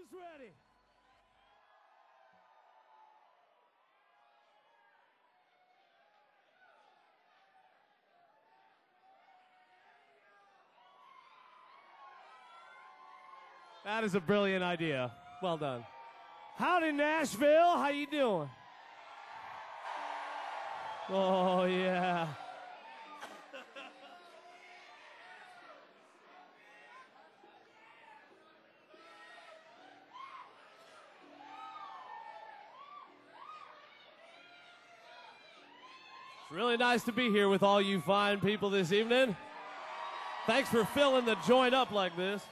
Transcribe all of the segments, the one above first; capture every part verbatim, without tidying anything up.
Who's ready? That is a brilliant idea. Well done. Howdy, Nashville. How you doing? Oh, yeah. It's really nice to be here with all you fine people this evening. Thanks for filling the joint up like this.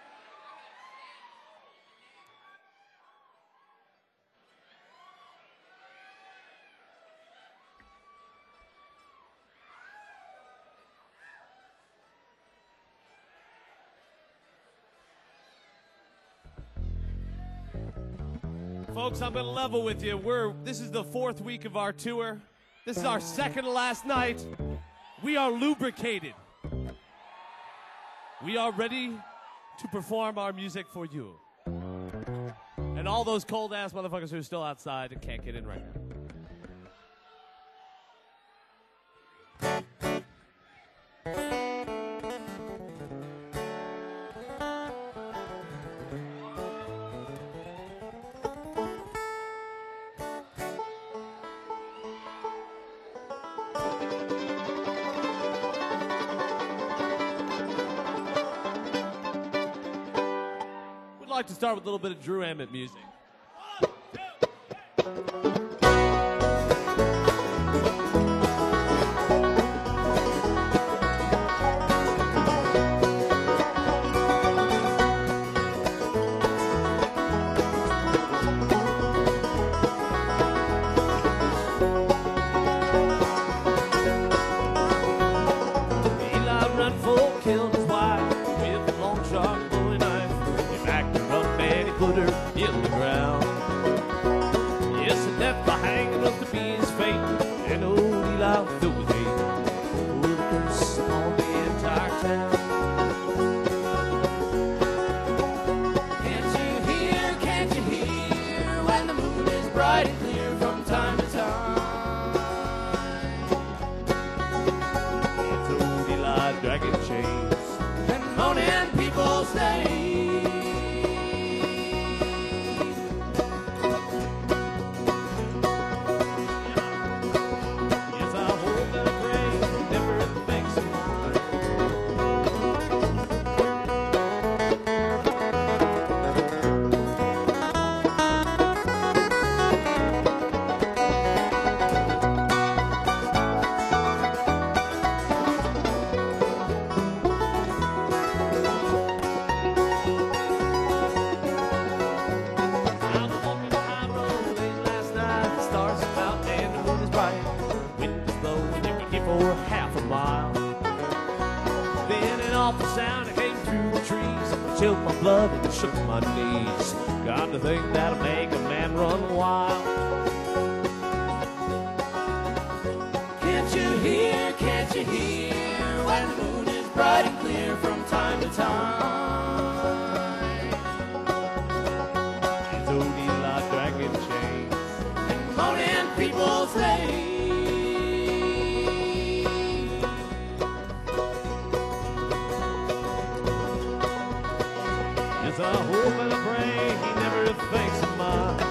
Folks, I'm going to level with you. We're this is the fourth week of our tour. This is our second to last night. We are lubricated. We are ready to perform our music for you. And all those cold-ass motherfuckers who are still outside and can't get in right now. I'd like to start with a little bit of Drew Emmett music. One, two, Eli Renfro killed his wife with a long sharp Bowie knife. He backed her up and he put her in the ground. Yes, and left her hanging up to be his fate. And old Eli filled with hate, put a curse upon the entire town. Can't you hear, can't you hear, when the moon is bright and clear from time to time? It's old Eli dragging chains and moaning people's names. Yes, I hope and I pray he never thinks of mine. I was walking the high road late last night. The stars come out and the moon is bright. The wind is blowing, you can hear for half a mile. Then an awful sound came through the trees. It chilled my blood and shook my knees. Got to think that'll make a man run wild. Can't you hear, can't you hear, when the moon is bright and clear from time to time? It's old Eli dragging chains and moaning people's names. Yes, I hope and I pray he never thinks of mine.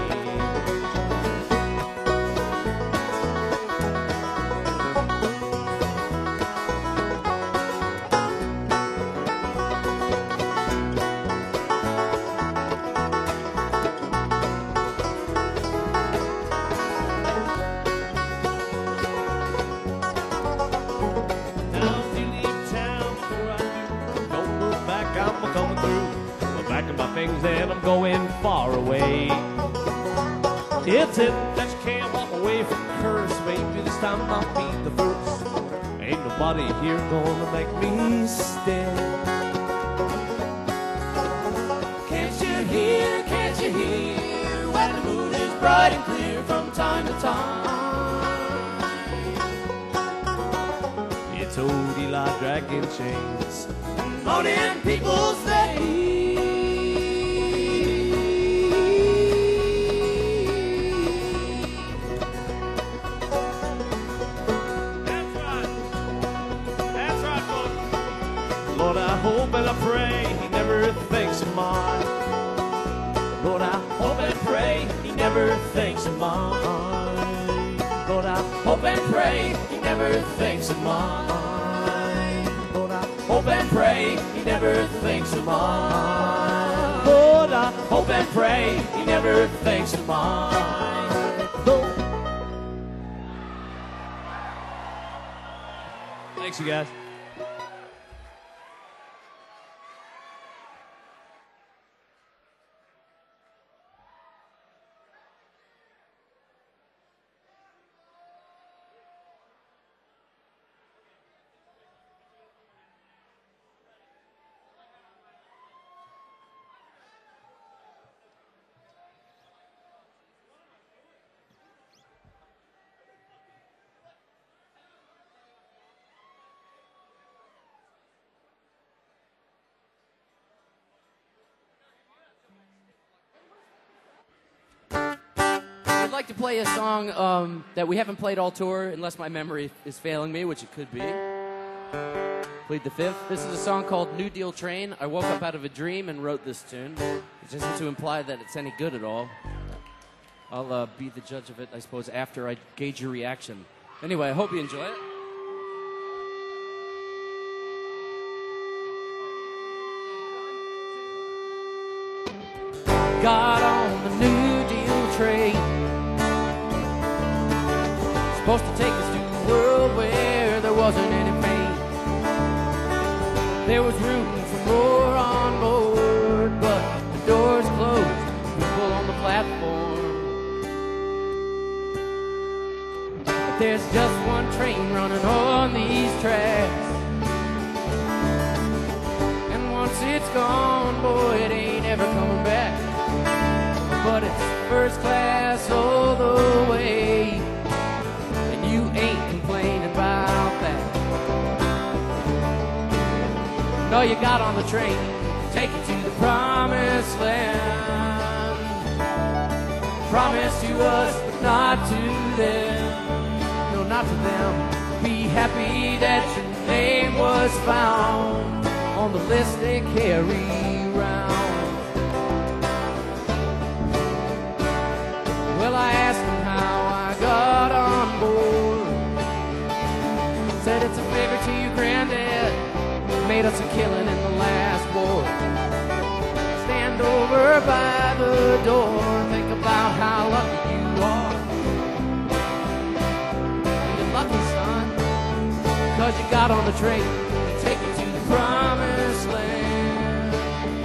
Now if you leave town before I do, don't look back, I'm a coming through. I'm packing my things and I'm going far away. It's it that you can't walk away from the curse. Maybe this time I'll be the first. Ain't nobody here gonna make me stay. Can't you hear, can't you hear, when the moon is bright and clear from time to time? It's old Eli dragging chains and moaning people's names. thinks of mine. Lord, I hope and pray he never thinks of mine. Lord, I hope and pray he never thinks of mine. Lord, I hope and pray he never thinks of mine. Lord. Thanks, you guys. I'd like to play a song um, that we haven't played all tour, unless my memory is failing me, which it could be. Plead the fifth. This is a song called New Deal Train. I woke up out of a dream and wrote this tune. It isn't to imply that it's any good at all. I'll uh, be the judge of it, I suppose, after I gauge your reaction. Anyway, I hope you enjoy it. Got on the New Deal train, supposed to take us to a world where there wasn't any pain. There was room for more on board, but the doors closed, people on the platform. But there's just one train running on these tracks, and once it's gone, boy, it ain't ever coming back. But it's first class all the way, and you ain't complaining about that. No, you got on the train, take you to the promised land. Promise to us, but not to them. No, not to them. Be happy that your name was found on the list they carry round. Well, I asked him how I got on board. Said it's a favor to your granddad, made us a killing in the last war. Stand over by the door, think about how lucky you are. You're lucky, son, cause you got on the train to take you to the promised land.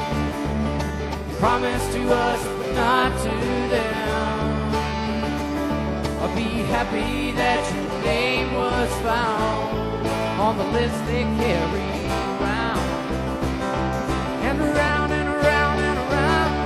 Promise to us, but not to them. I'll be happy that your name was found on the list they carry around. And around and around and around.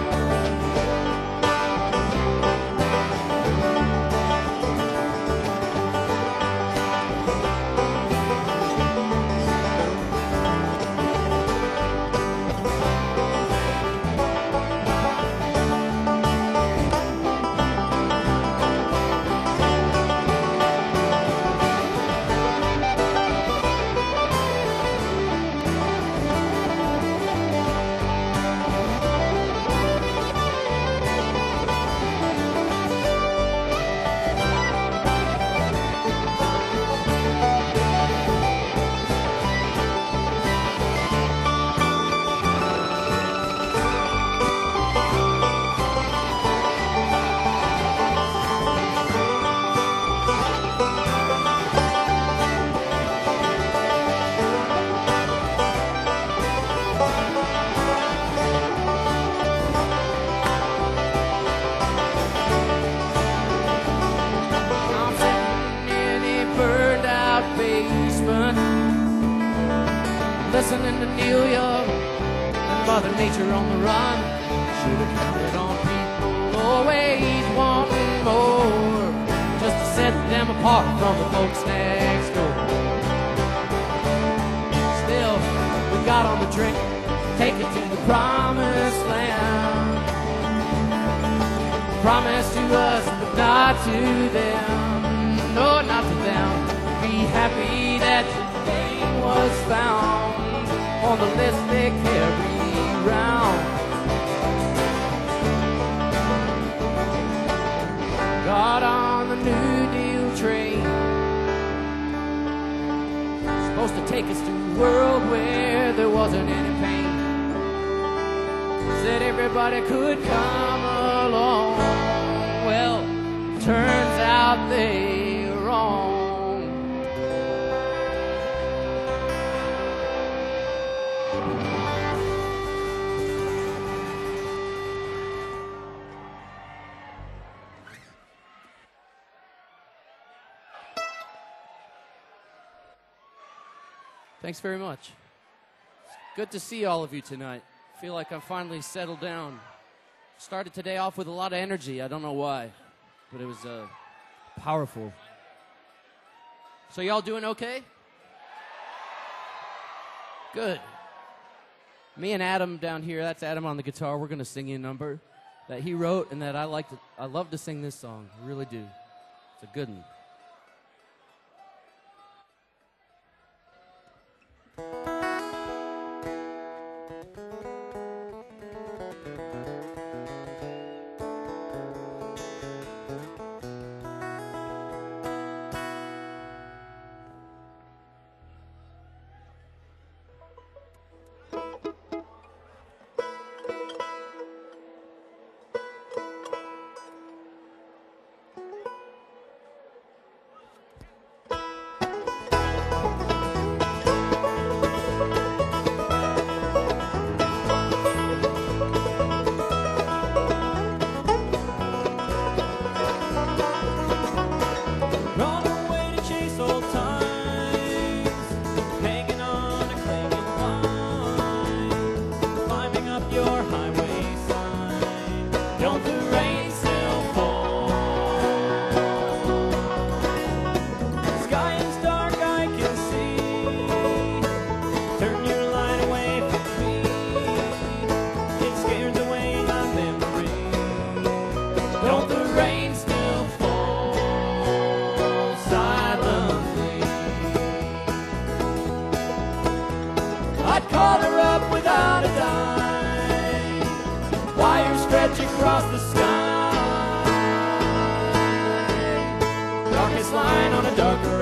Listening to Neil Young and Mother Nature on the run. Should have counted on people always wanting more, just to set them apart from the folks next door. Still, we got on the train, take it to the promised land. Promise to us, but not to them. No, not to them. Be happy that your name was found on the list they carry round. everybody could come along. Well, turns out they're wrong. Thanks very much. Good to see all of you tonight. Feel like I'm finally settled down. Started today off with a lot of energy. I don't know why, but it was uh, powerful. So y'all doing okay? Good. Me and Adam down here, that's Adam on the guitar, we're going to sing you a number that he wrote and that I like to, I love to sing this song. I really do. It's a good one. Across the sky, darkest line on a darker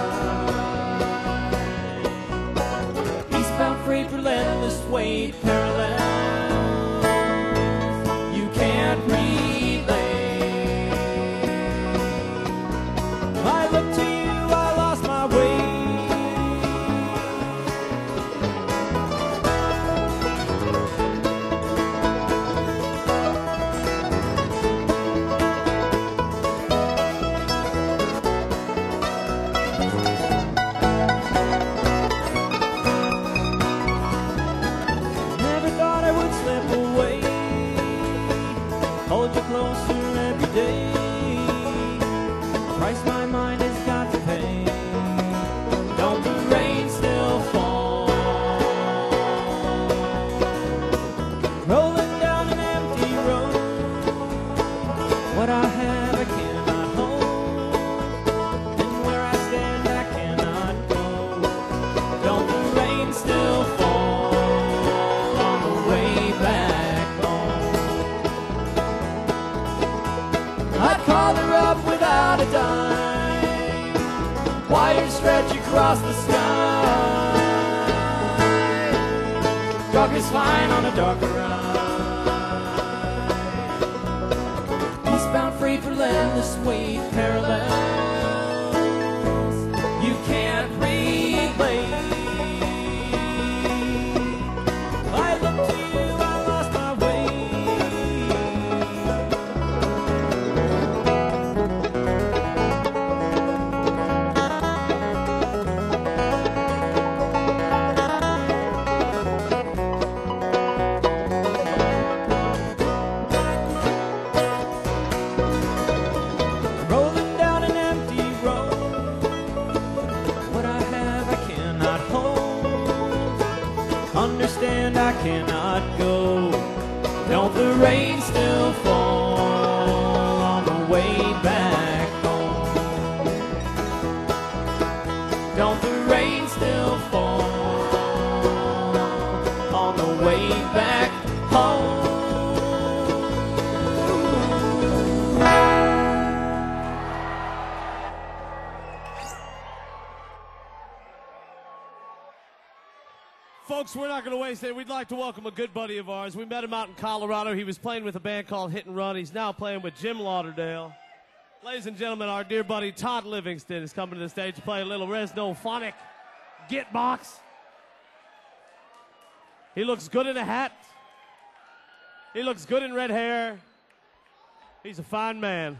ride. Eastbound freight, relentless weight, parallels you can't relay. I look to you, I lost my way. Hold you closer every day. A price my mind has got to pay. Don't the rain still fall? Rolling down an empty road. What I have I cannot hold, and where I stand I cannot go. Don't the rain still fall on the way back home? I'd call her up without a dime. Wires stretch across the sky. Darkest line on a darker ride. Eastbound freight, relentless weight, parallels you can't relay. I look to you, I lost my way. Rolling down an empty road. What I have I cannot hold. Understand I cannot go. Don't the rain still fall on the way back home? Don't the rain still fall on the way back home? Folks, we're not going to waste it. We'd like to welcome a good buddy of ours. We met him out in Colorado. He was playing with a band called Hit and Run. He's now playing with Jim Lauderdale. Ladies and gentlemen, our dear buddy Todd Livingston is coming to the stage to play a little Resnophonic Gitbox. He looks good in a hat. He looks good in red hair. He's a fine man.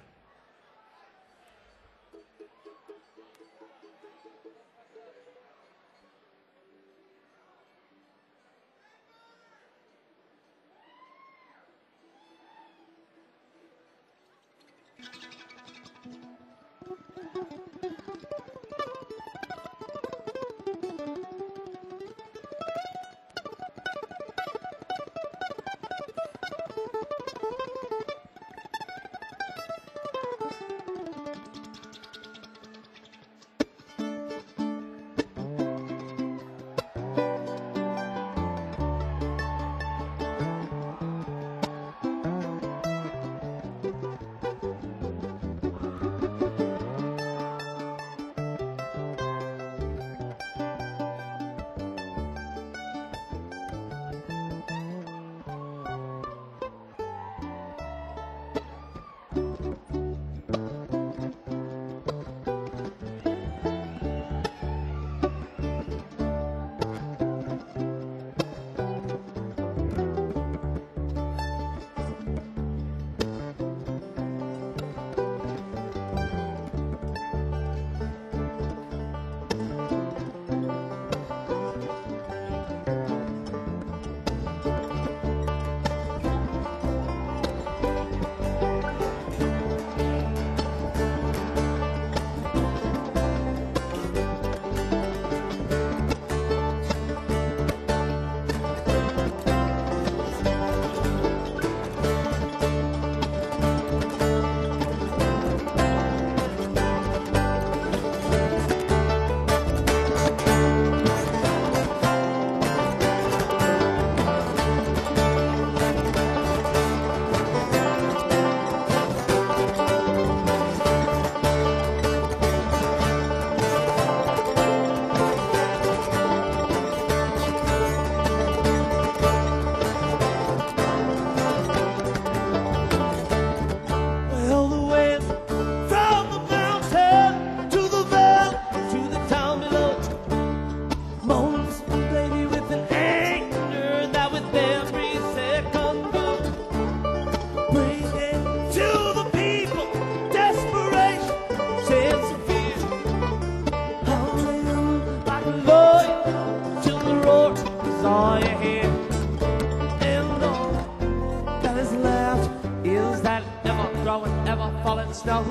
snow,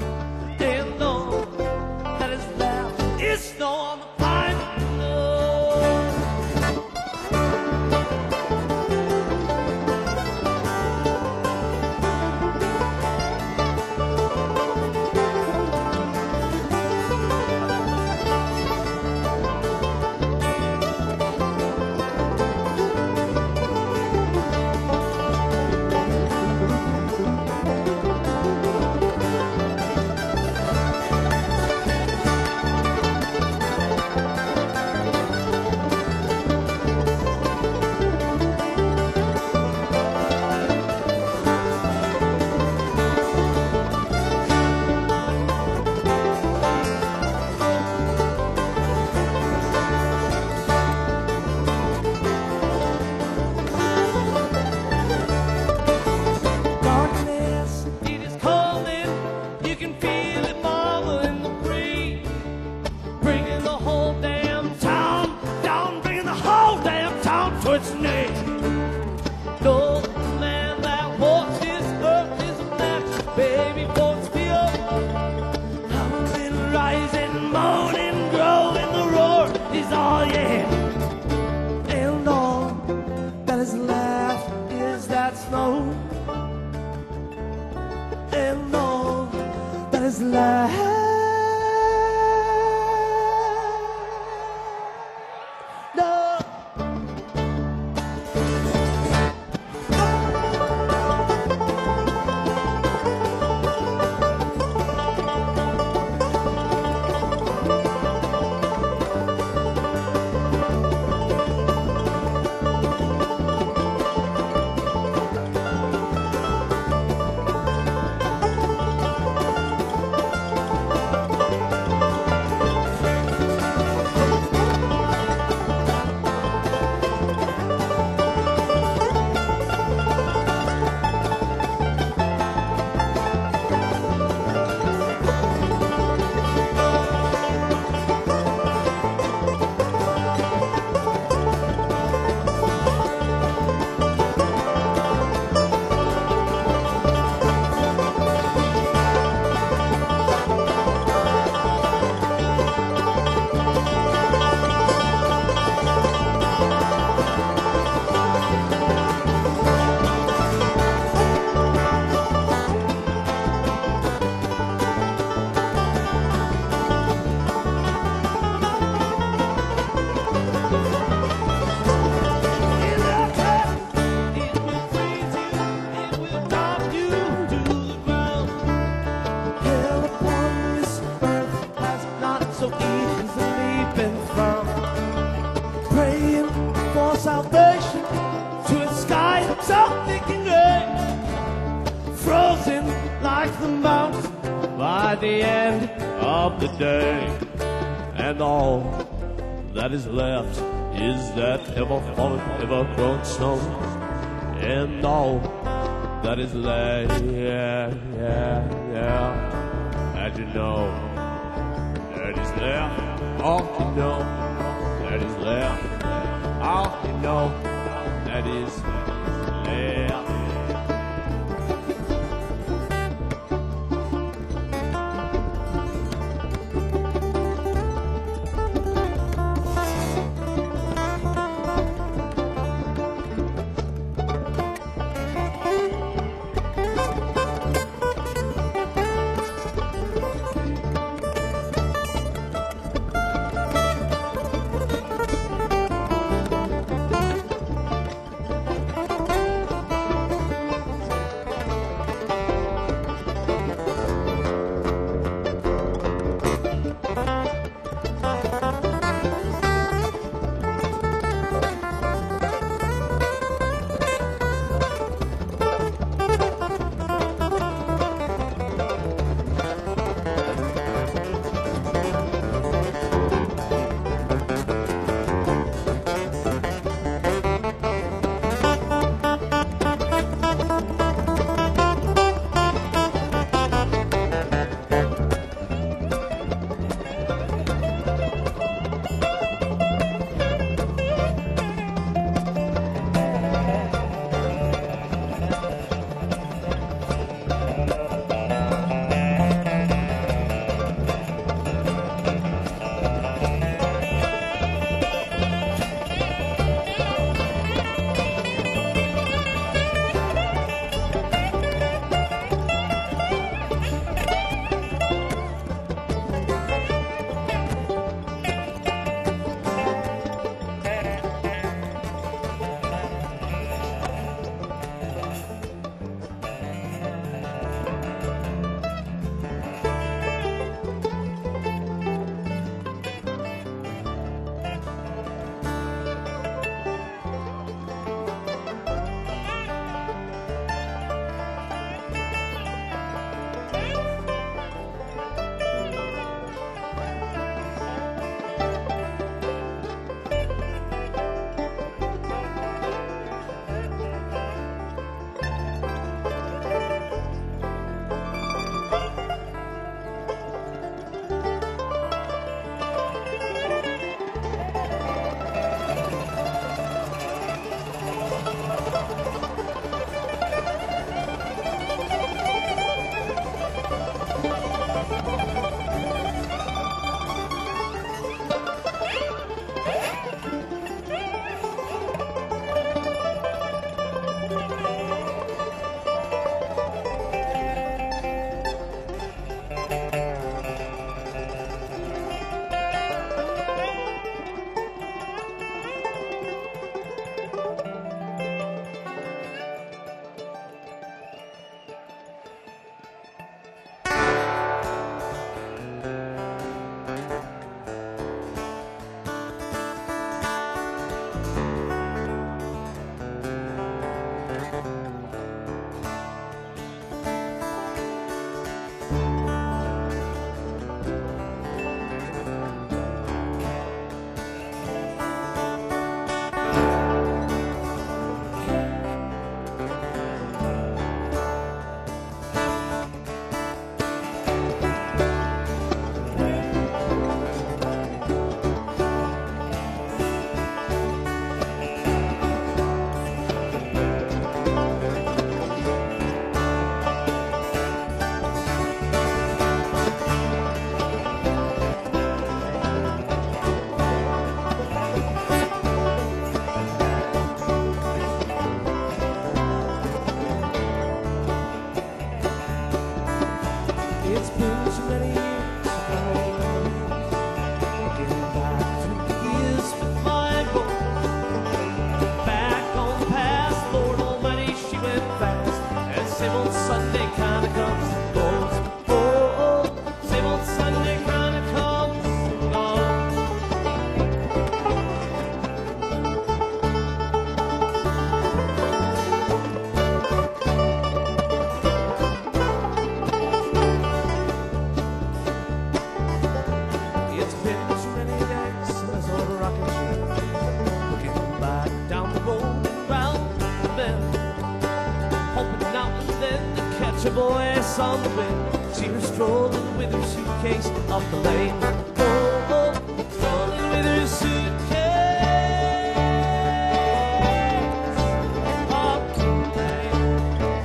and all that is left is snow on the pine. the mountains by the end of the day. And all that is left is that ever-falling, ever-growing snow. And all that is left, yeah, yeah, yeah. And you know, that is left, all you know, that is left, all you know, that is left. then to catch a voice on the wind. See her strolling with her suitcase up the lane. Oh, oh, strolling with her suitcase up the lane.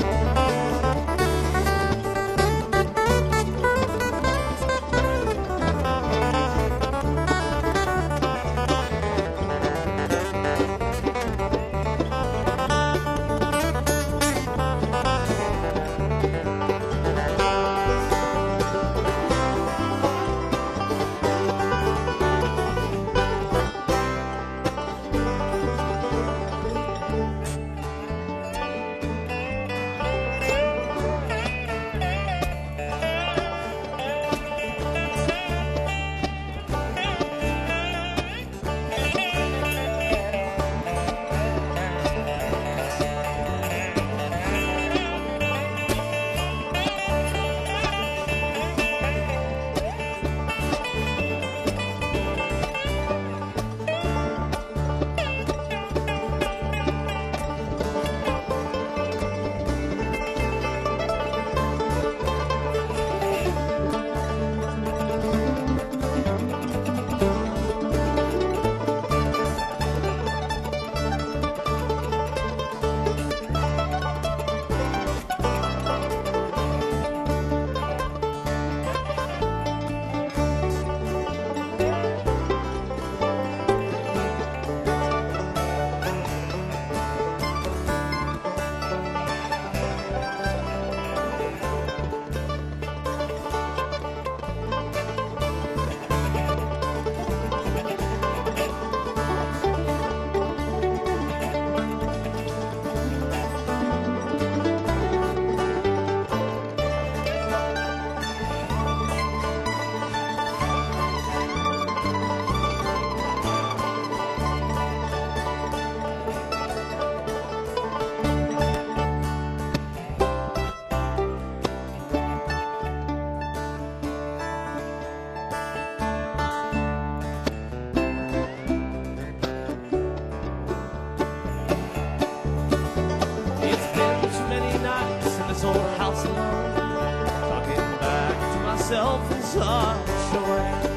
Myself in such a way.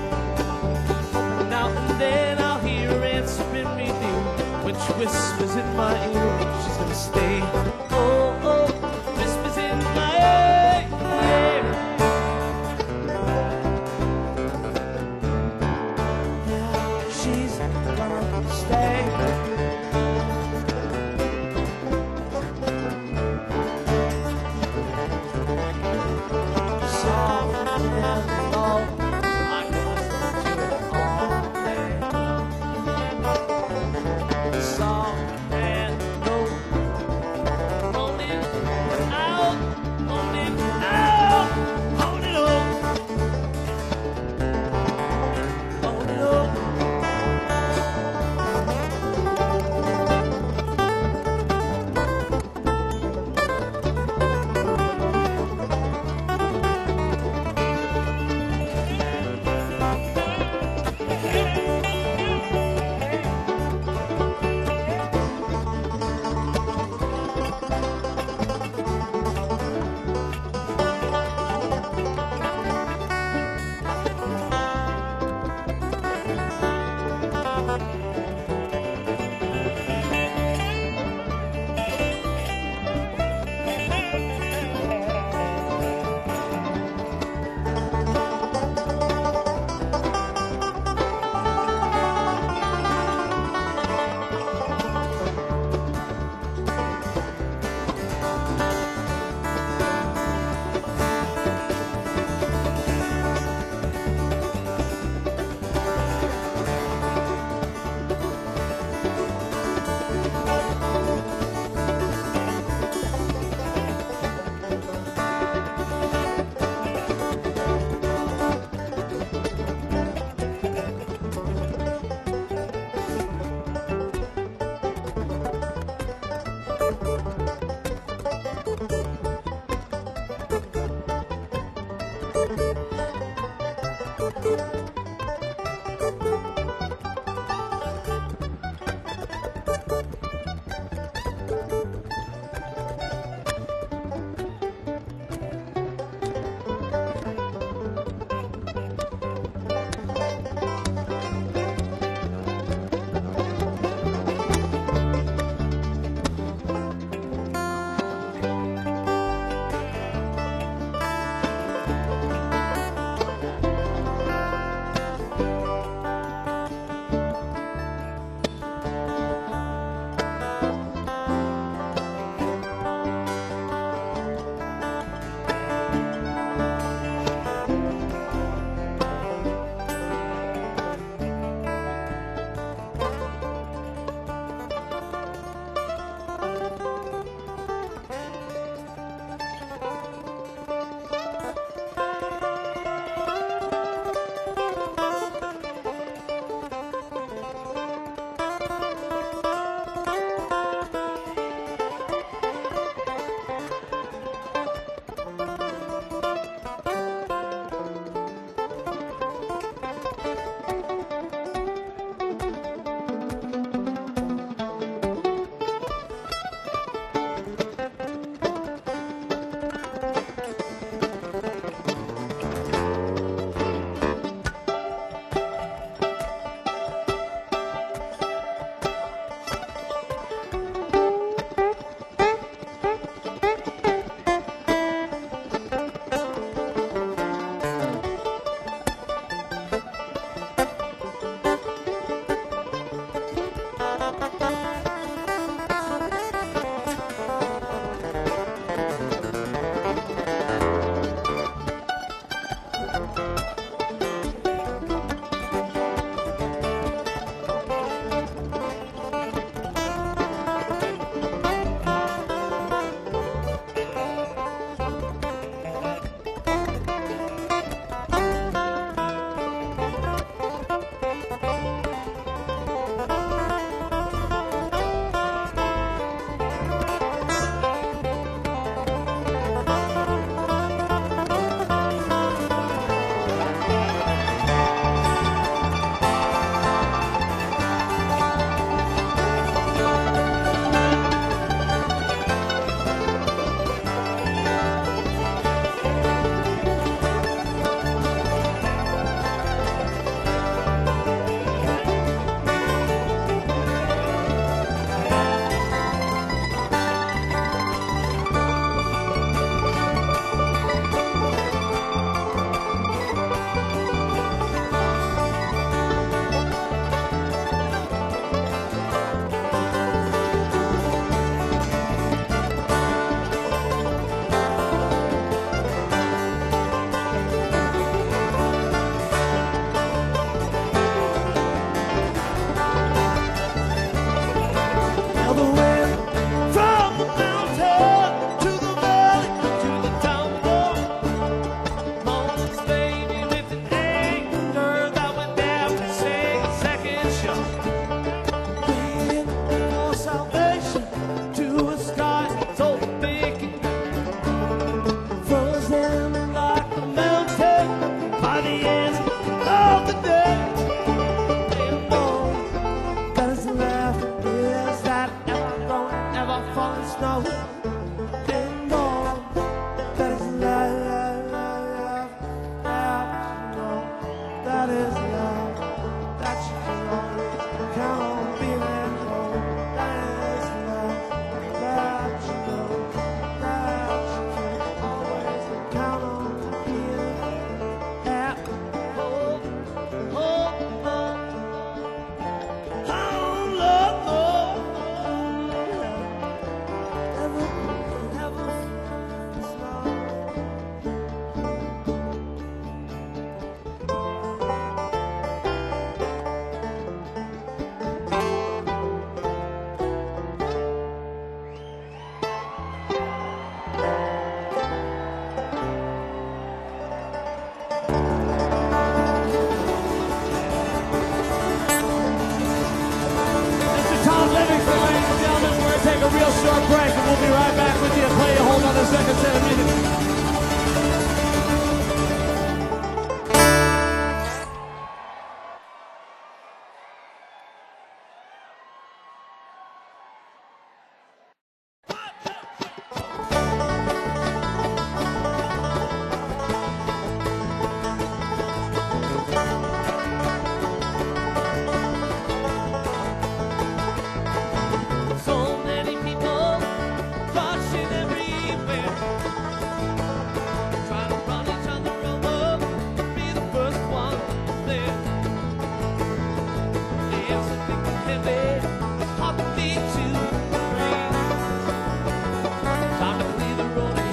Now and then I'll hear her answering me new, when she whispers in my ear she's gonna stay. Oh, oh, whispers in my ear. Yeah, she's gonna stay.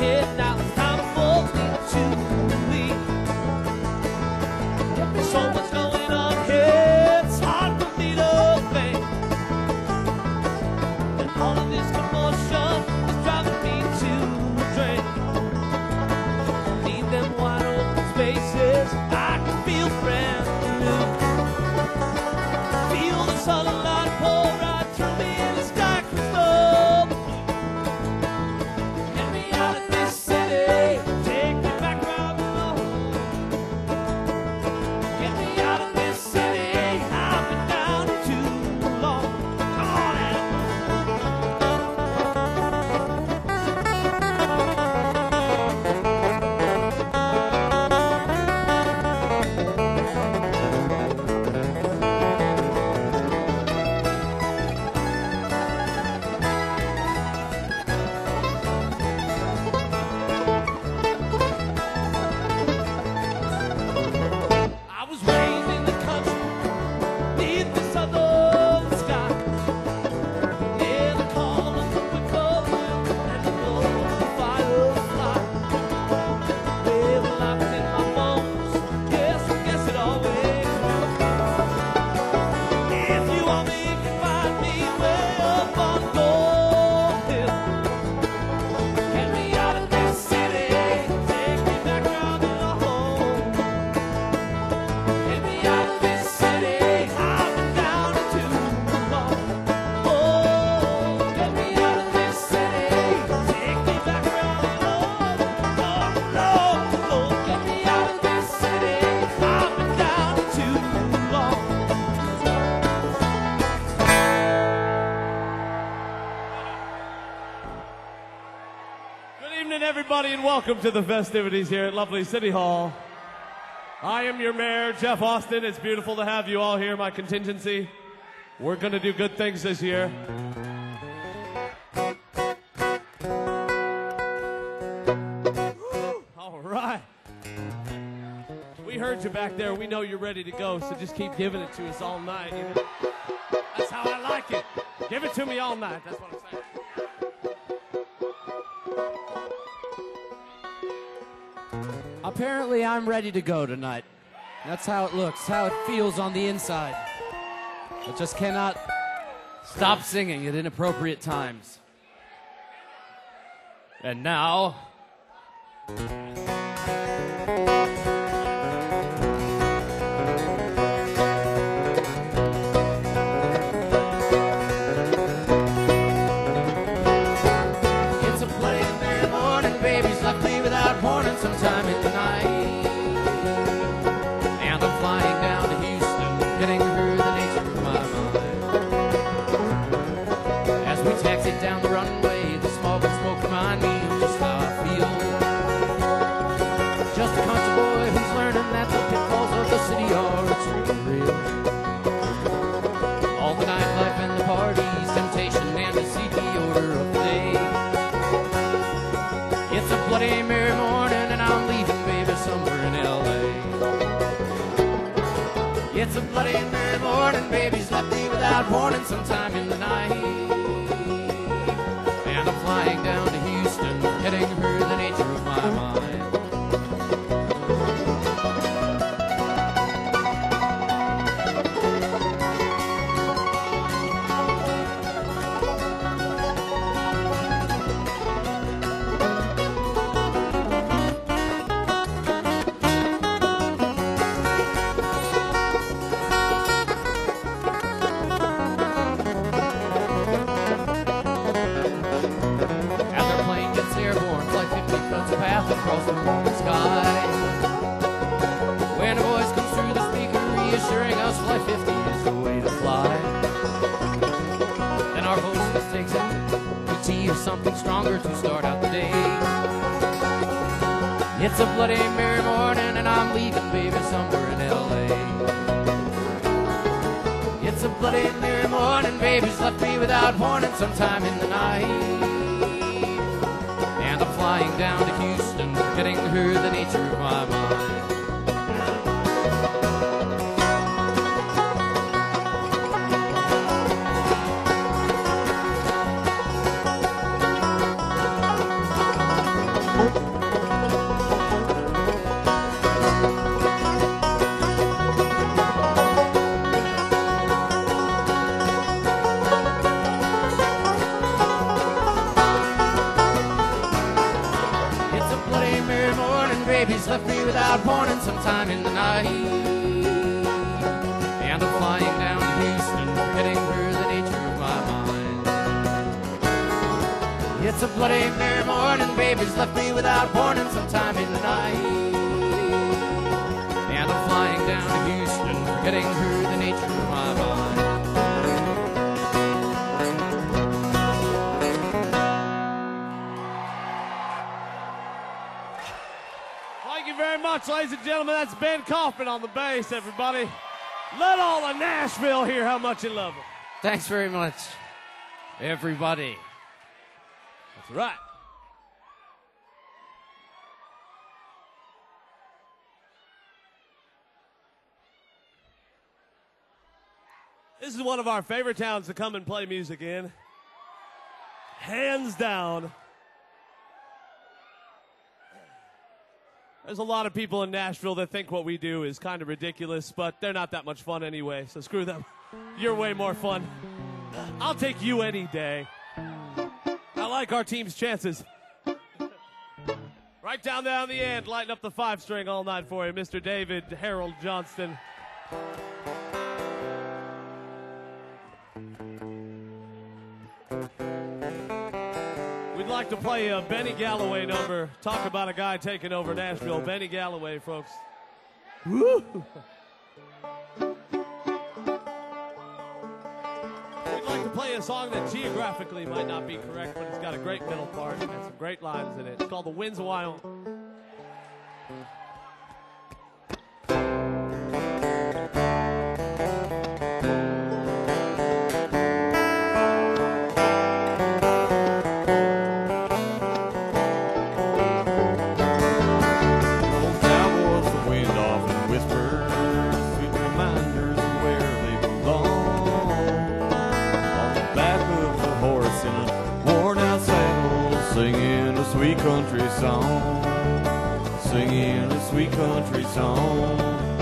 Yeah, now it's time for me to leave. So much going on here, it's hard for me to think. And all of this commotion is driving me to drink. Need them wide open spaces, I can feel brand new. Feel the sunlight pour right through me in the sky crystal. Get me out of this city, take me back round the home. Get me out of this city, I've been down too long. Come on, Adam. I was raised in the country, neath the southern sky. Yeah, the call of the wind and the glow of the firefly. Yeah, well, I'm in my bones. Yes, I guess it always will. If you want me, you can find me way up on Gold Hill. Get me out of this city, take me back round to the home. Get me out of this city, I've been down too long. Oh, get me out of this city, take me back round to home. Oh, no, no, get me out of this city, I've been down too long. Good evening, everybody, and welcome to the festivities here at lovely City Hall. I am your mayor, Jeff Austin. It's beautiful to have you all here, my contingency. We're going to do good things this year. All right. We heard you back there. We know you're ready to go, so just keep giving it to us all night. You know? That's how I like it. Give it to me all night. That's what I'm saying. Apparently, I'm ready to go tonight. That's how it looks, how it feels on the inside. I just cannot stop singing at inappropriate times. And now, it's a bloody Mary morning, baby's left me without warning sometime in the night. And I'm flying down to Houston, getting her the nature of my mind. As we taxi down the runway, the smog and smoke remind me of just how I feel. Just a country boy who's learning that the pitfalls of the city are extremely real. All the nightlife and the parties, temptation and deceit, the order of the day. It's a bloody Mary morning and I'm leaving, baby, somewhere in L A. It's a bloody Mary morning, baby's left me without warning sometime in the night. And I'm flying down to Houston, heading her the nature of my mind. As our plane gets airborne, Flight fifty cuts a path across the morning sky. When a voice comes through the speaker reassuring us Flight fifty is the way to fly. Then our hostess takes it to tea or something stronger to start out the day. It's a bloody Mary morning and I'm leaving, baby, somewhere in L A. It's a bloody Mary morning, baby's left me without warning sometime in the night. And I'm flying down to Houston, getting her the nature of my mind. baby's left me without warning sometime in the night. And I'm flying down to Houston, forgetting her the nature of my mind. It's a bloody Mary morning, baby's left me without warning sometime in the night. And I'm flying down to Houston, forgetting her the nature of my mind. Thank you very much, ladies and gentlemen. That's Ben Kaufman on the bass, everybody. Let all of Nashville hear how much you love him. Thanks very much, everybody. That's right. This is one of our favorite towns to come and play music in. Hands down. There's a lot of people in Nashville that think what we do is kind of ridiculous, but they're not that much fun anyway, so screw them. You're way more fun. I'll take you any day. I like our team's chances. Right down there on the end, lighting up the five string all night for you, Mister David Harold Johnston. We'd like to play a Benny Galloway number. Talk about a guy taking over Nashville. Benny Galloway, folks. Woo! We'd like to play a song that geographically might not be correct, but it's got a great middle part and some great lines in it. It's called The Winds of Wyoming. Sweet country song, singing a sweet country song.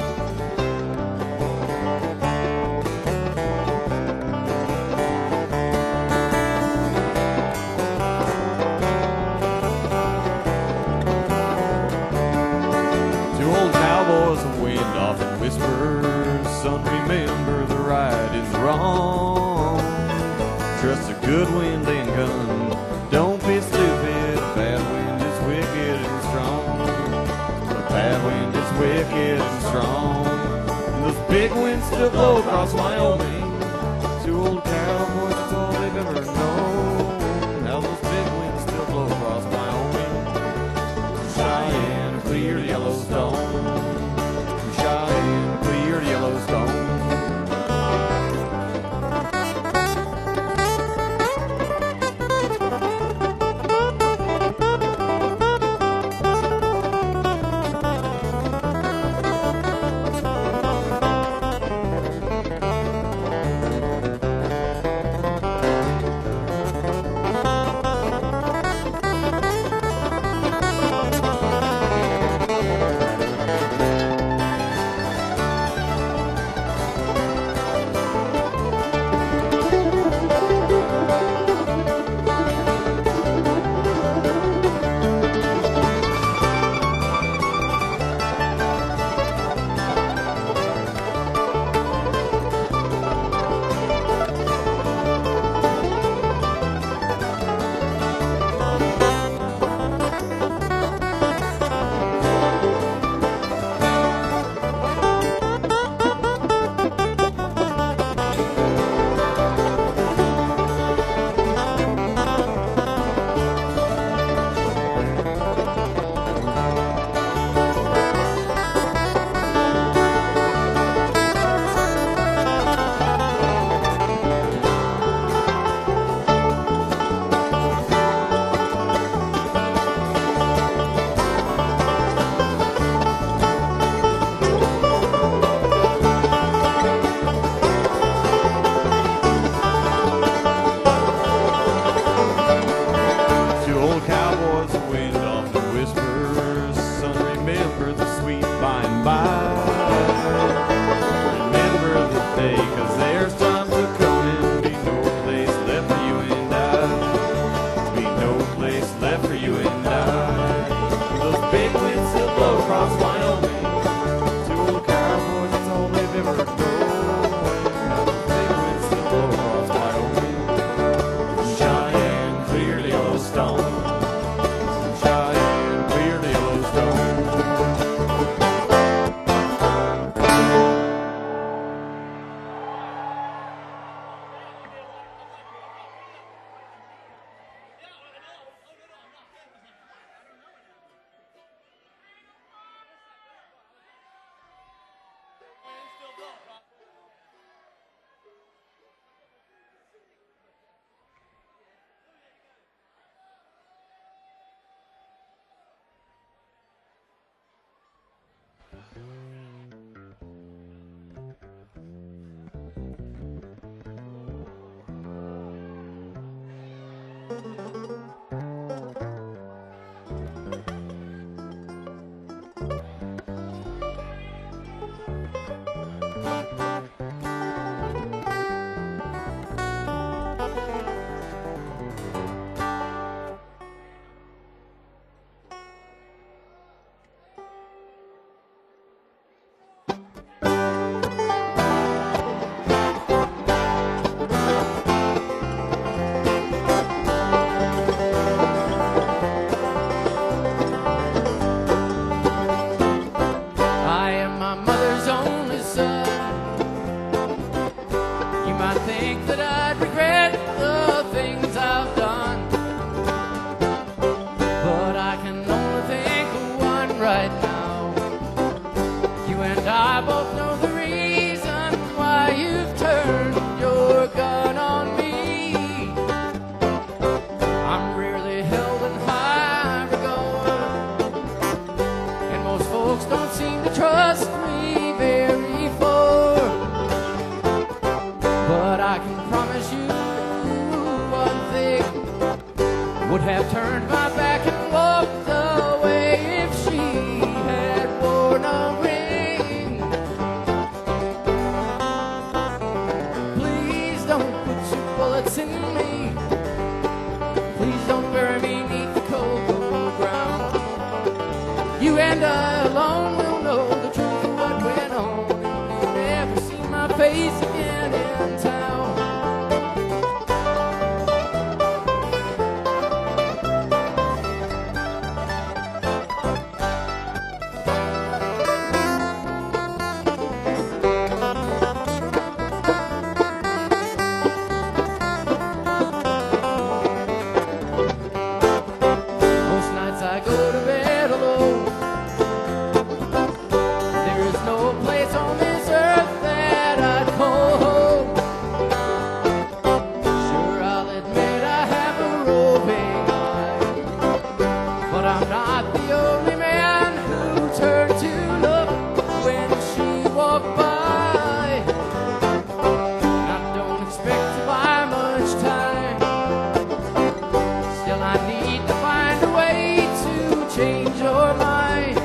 Two old cowboys went off and whispered, son, remember the right is wrong. Trust a good wind and gun, don't be stupid. Bad wind is wicked and strong. The bad wind is wicked and strong. And those big winds still blow across Wyoming. Two old cowboys, that's all they've ever known. How those big winds still blow across Wyoming. From Cheyenne clear to Yellowstone. From Cheyenne clear to Yellowstone. I am my mother's only son. You might think that I'd regret the things I've done, but I can only think of one right now. You and I both know the reason why you've turned your gun on me. I'm really held in high regard, and most folks don't seem to trust me very far. But I can promise you one thing: would have turned my back and walked away if she had worn a ring. Please don't put your bullets in me. Please don't bury me beneath the cold, cold ground. You and I alone will know the truth of what went on, and you'll never see my face again in town. Most nights I go to bed alone. There is no place on this earth that I'd call home. Sure, I'll admit I have a roving eye, but I'm not the only man who turned to look when she walked by. And I don't expect to buy much time. Still, I need to find a way to change your mind,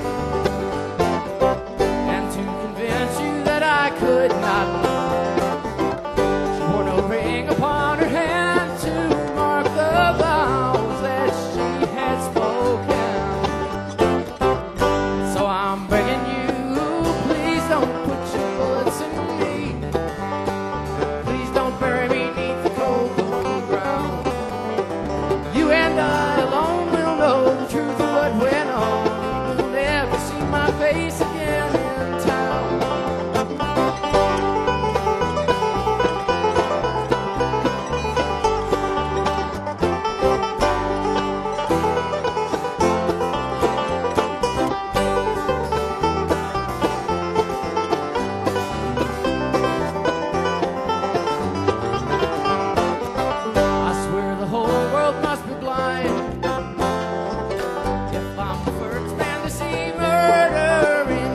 and to convince you that I could not lie. She wore no ring upon her hand to mark the vows that she had spoken. So I'm begging you, please don't put your bullets in me. Please don't bury me beneath the cold, cold ground. You and I alone will know the truth of what went on. You'll never see my face again in town. I swear the whole world must be blind if I'm the first man to see murder in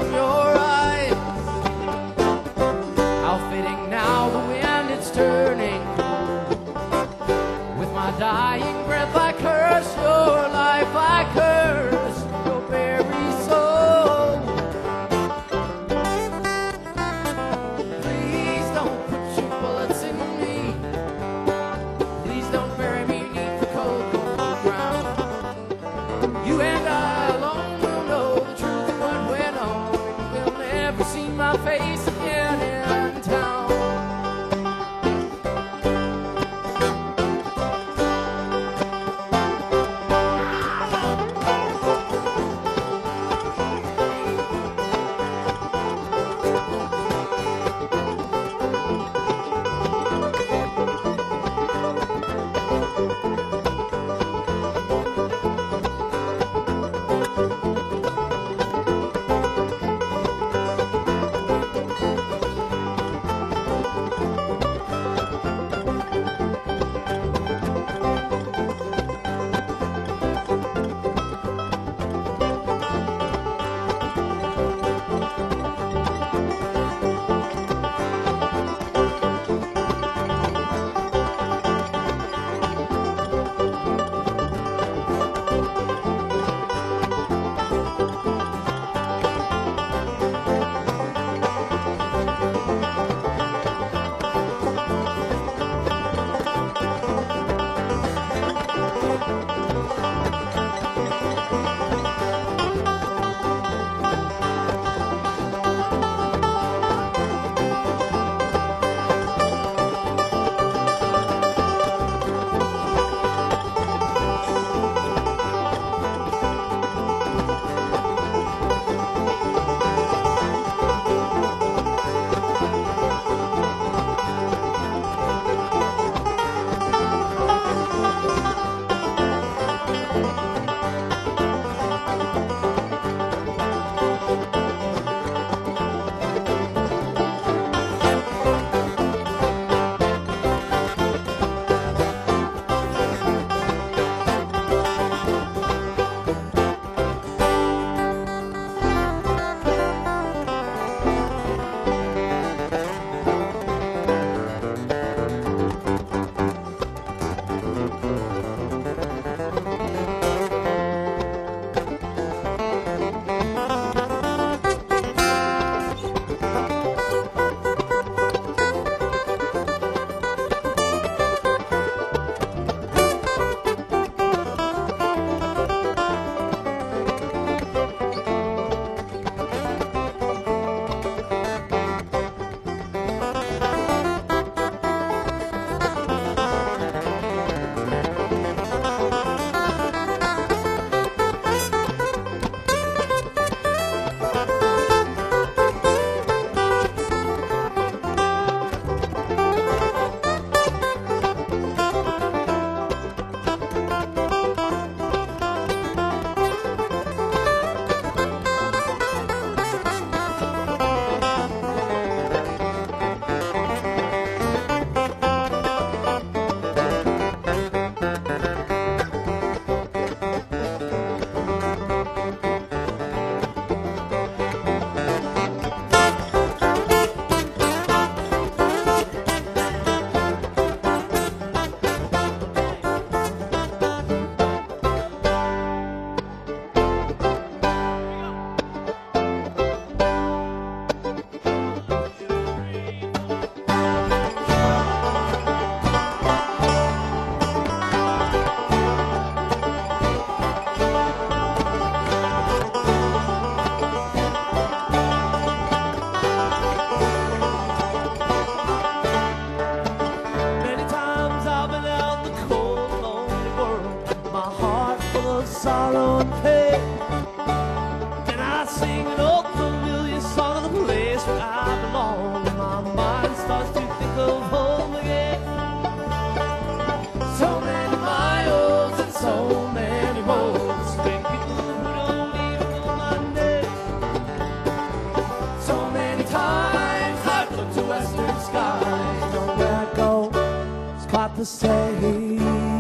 Squat the same.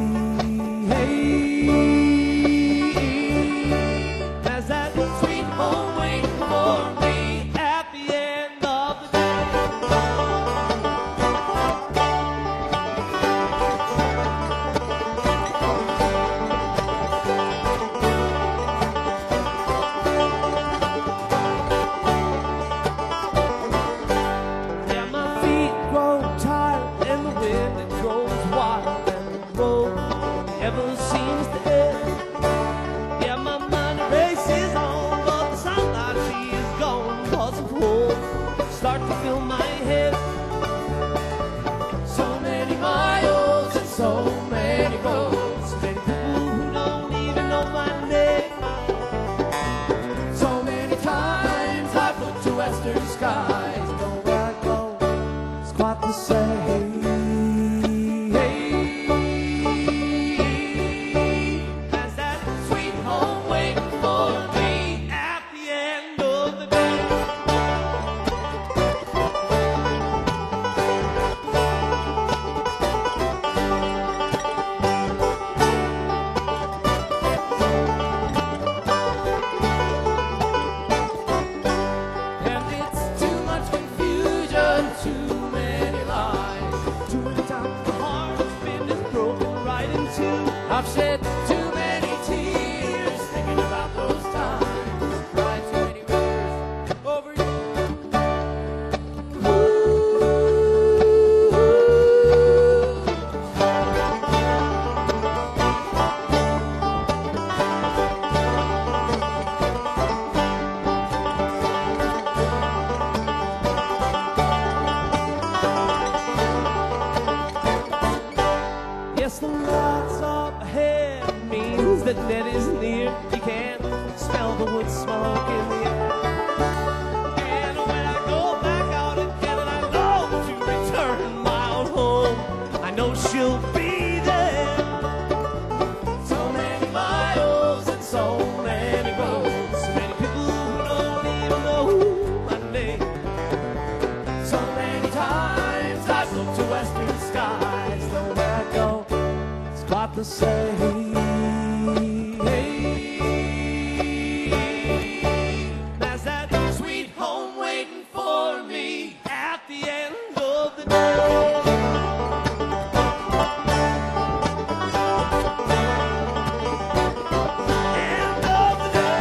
As that sweet home waiting for me at the end of the day. Yeah, my feet grow tired and the wind it grows wild and the road never seems to end. Yeah, my mind races on, but the sunlight she is gone. Cause of hope start to fill my head. So many miles and so many roads, many people who don't even know my name. So many times I look to western skies, know where I go, squat the same. As that sweet home waiting for me at the end of the day. And it's too much confusion, too many lies, too many times the heart has been just broken right in two. I've shed too many tears thinking about those times, cried too many rivers over you. Yes, the lights up ahead means that Ned is near. You can smell the wood smoke in the air. And when I go back out again and I know to return my old home, I know she'll be there. So many miles and so many roads, so many people who don't even know my name. So many times I look to western skies, know where I go, squat the same. As that sweet home waiting for me at the end of the day. End of the day.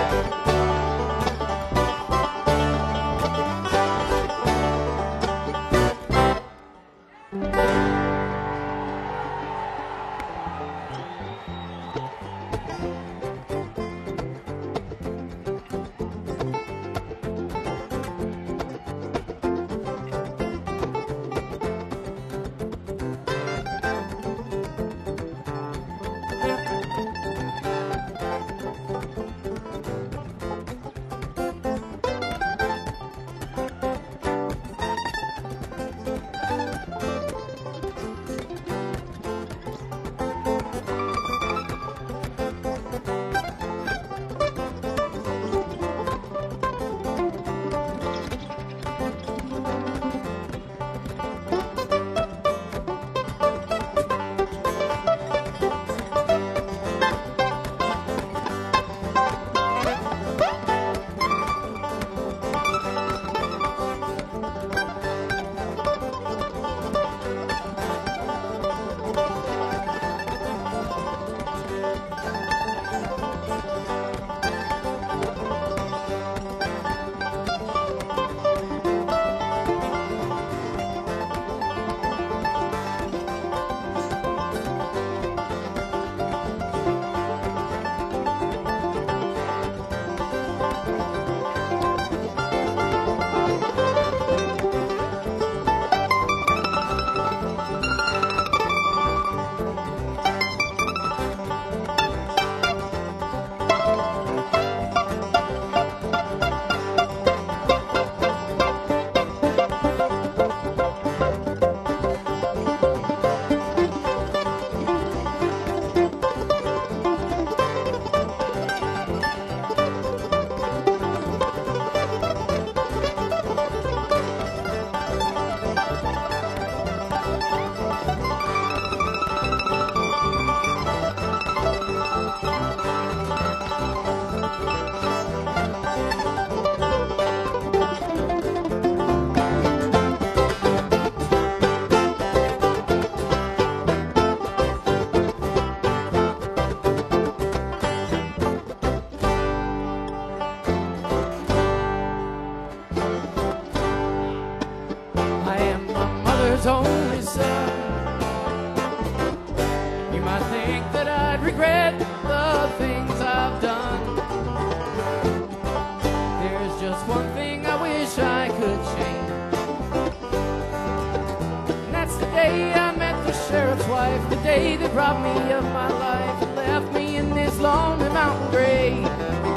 day that robbed me of my life and left me in this lonely mountain grave.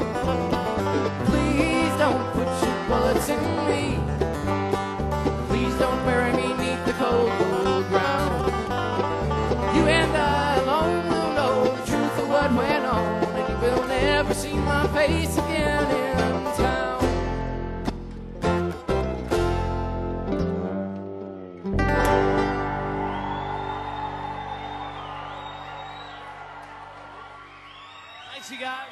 Please don't put your bullets in me. Please don't bury me neath the cold, cold ground. You and I alone will know the truth of what went on, and you will never see my face again in town. Thanks, you guys.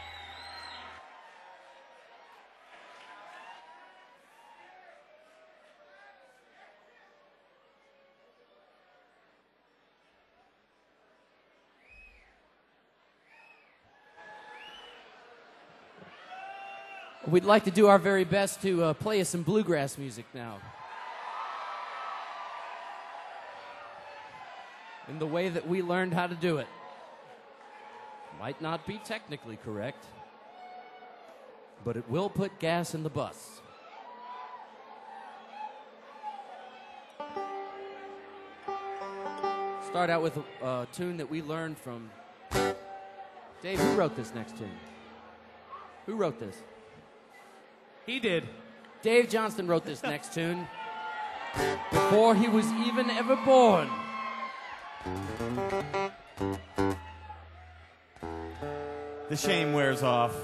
We'd like to do our very best to uh, play us some bluegrass music now. In the way that we learned how to do it. Might not be technically correct, but it will put gas in the bus. Start out with a uh, tune that we learned from... Dave, who wrote this next tune? Who wrote this? He did. Dave Johnston wrote this next tune before he was even ever born. The shame wears off.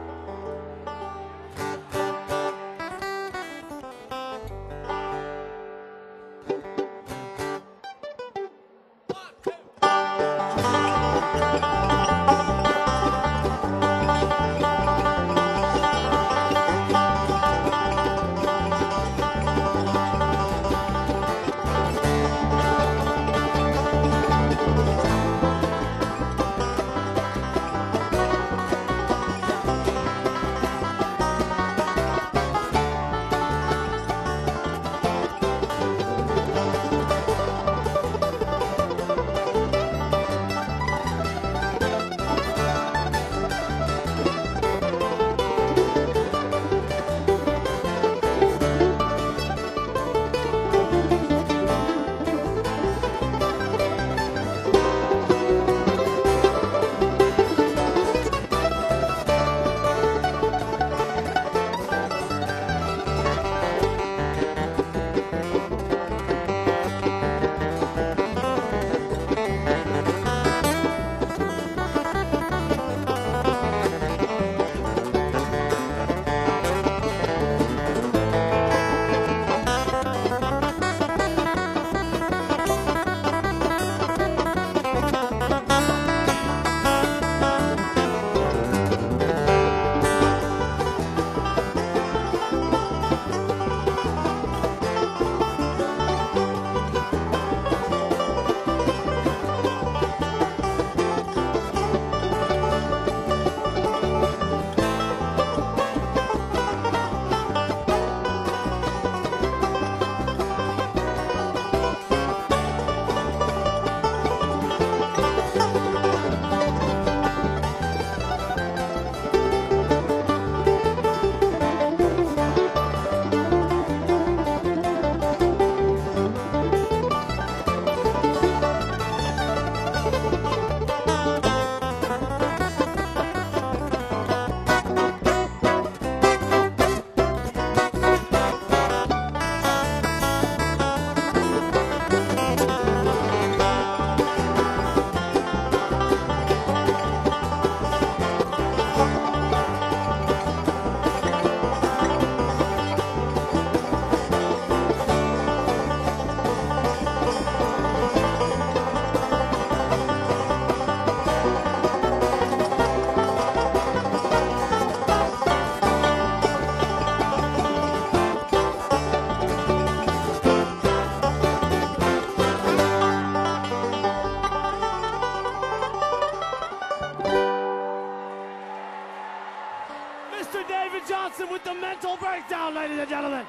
Johnson with the mental breakdown, ladies and gentlemen.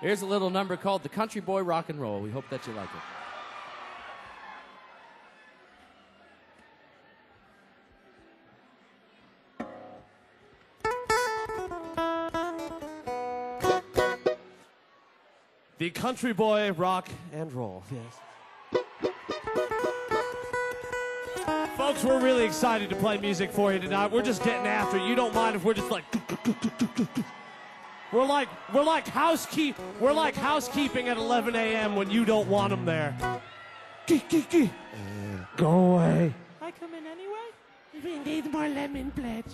Here's a little number called The Country Boy Rock and Roll. We hope that you like it. The Country Boy Rock and Roll, yes. Folks, we're really excited to play music for you tonight. We're just getting after it. You don't mind if we're just like... We're like, we're like housekeep, we're like housekeeping at eleven a.m. when you don't want them there. Go away. I come in anyway? We need more lemon pledge.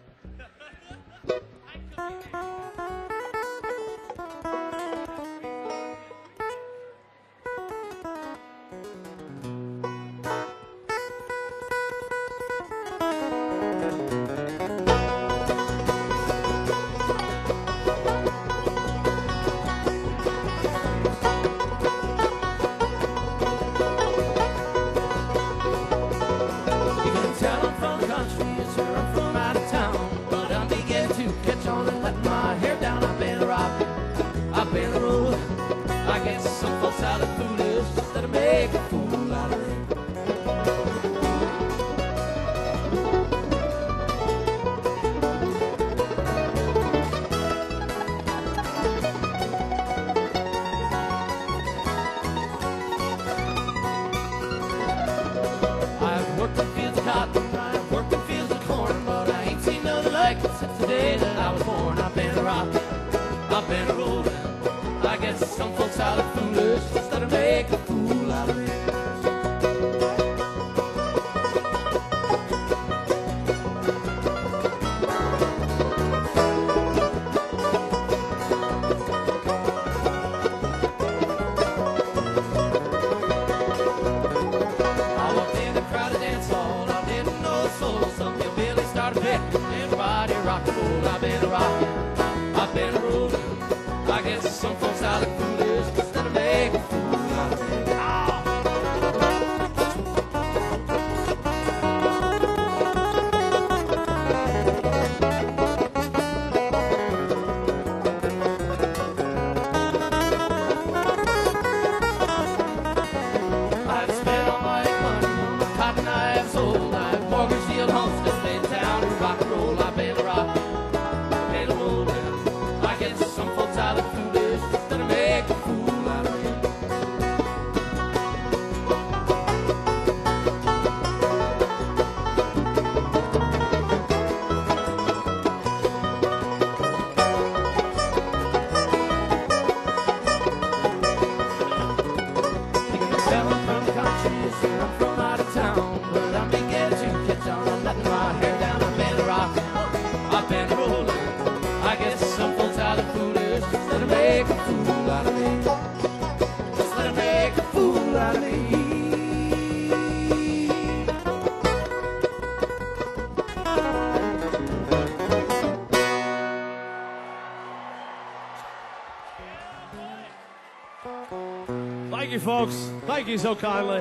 Thank you, folks. Thank you so kindly.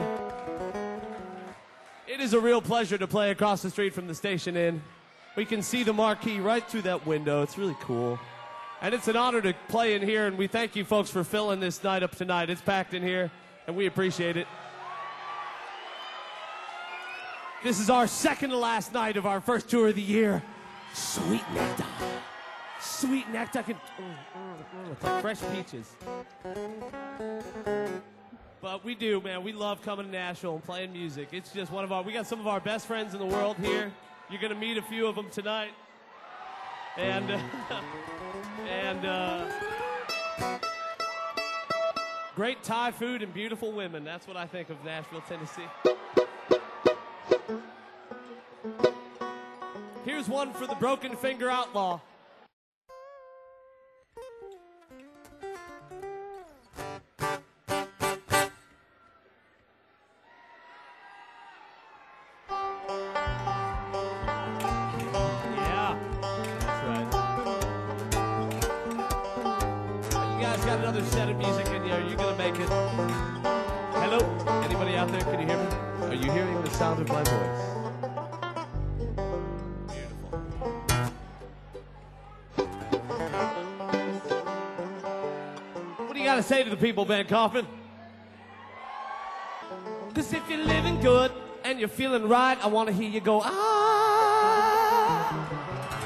It is a real pleasure to play across the street from the Station Inn. We can see the marquee right through that window. It's really cool. And it's an honor to play in here, and we thank you folks for filling this night up tonight. It's packed in here, and we appreciate it. This is our second to last night of our first tour of the year. Sweet nectar. Sweet nectar. Can, mm, mm, mm, it's like fresh peaches. But we do, man. We love coming to Nashville and playing music. It's just one of our, we got some of our best friends in the world here. You're going to meet a few of them tonight. And, uh, and, uh, great Thai food and beautiful women. That's what I think of Nashville, Tennessee. Here's one for the Broken Finger Outlaw. Got another set of music in here. You're gonna make it. Hello? Anybody out there? Can you hear me? Are you hearing the sound of my voice? Beautiful. say to the people, Ben Kaufman? Cause if you're living good and you're feeling right, I want to hear you go, ah.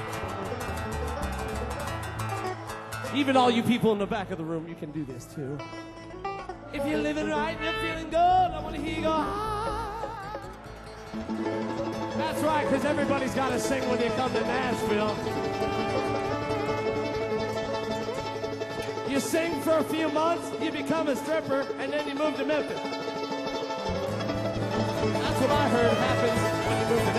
Even all you people in the back of the room, you can do this too. If you're living right and you're feeling good, I want to hear you go, ah. That's right, because everybody's got to sing when you come to Nashville. You sing for a few months, you become a stripper, and then you move to Memphis. That's what I heard happens when you move to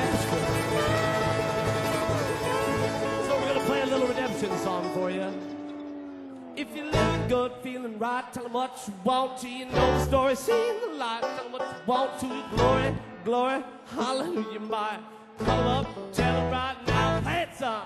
Nashville. So we're going to play a little redemption song for you. If you're living good, feeling right, tell them what you want to. You know the story, see the light. Tell them what you want to. Glory, glory, hallelujah, my. Call them up, tell them right now, play it, son.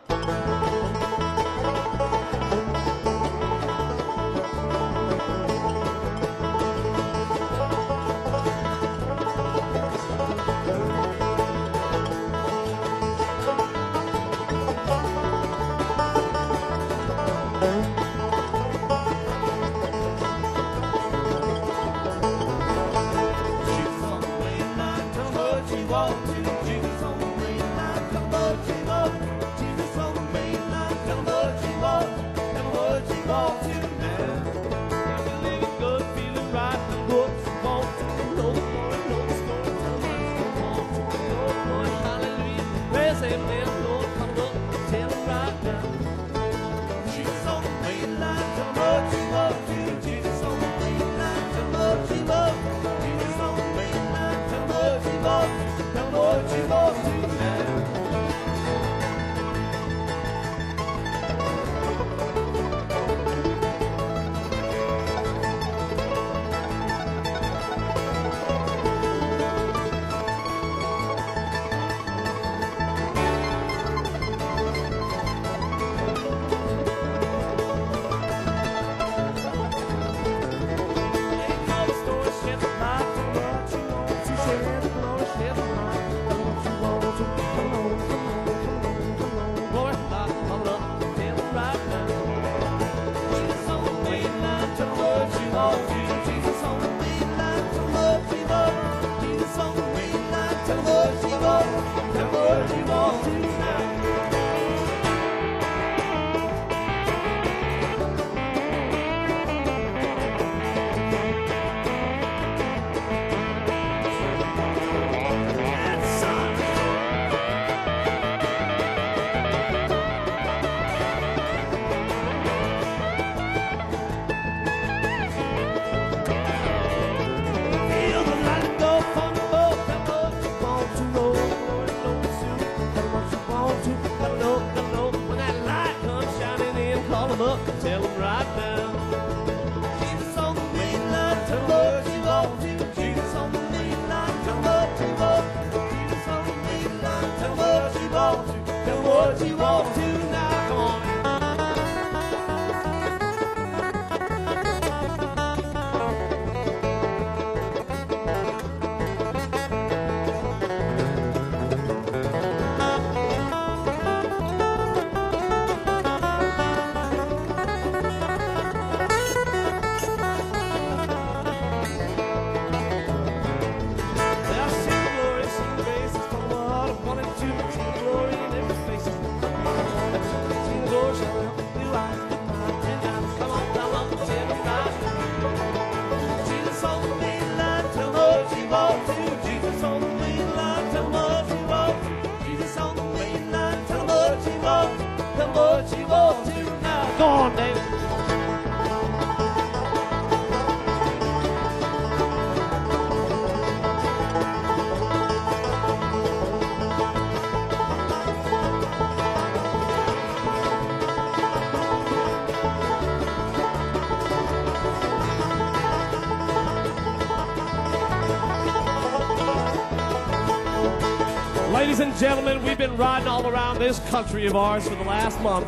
Ladies and gentlemen, we've been riding all around this country of ours for the last month.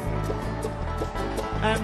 And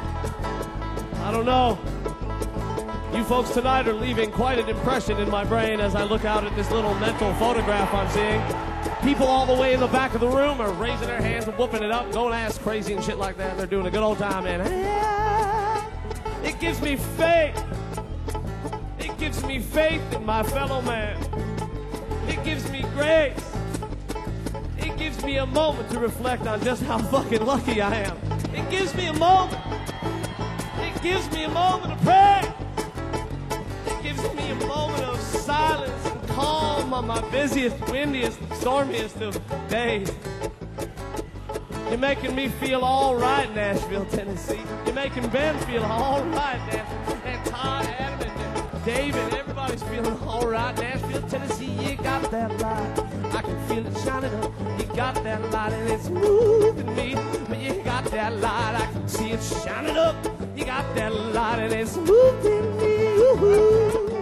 I don't know, you folks tonight are leaving quite an impression in my brain as I look out at this little mental photograph I'm seeing. People all the way in the back of the room are raising their hands and whooping it up, going ass crazy and shit like that. They're doing a good old time, man. It gives me faith. It gives me faith in my fellow man. It gives me grace. It gives me a moment to reflect on just how fucking lucky I am. It gives me a moment. It gives me a moment to pray. It gives me a moment of silence and calm on my busiest, windiest, stormiest of days. You're making me feel all right, Nashville, Tennessee. You're making Ben feel all right, Nashville. And Todd, Adam, and David, everybody's feeling all right. Nashville, Tennessee, you got that light. I can feel it shining up. You got that light and it's moving me. But you got that light, I can see it shining up. You got that light and it's moving me. Woo-hoo.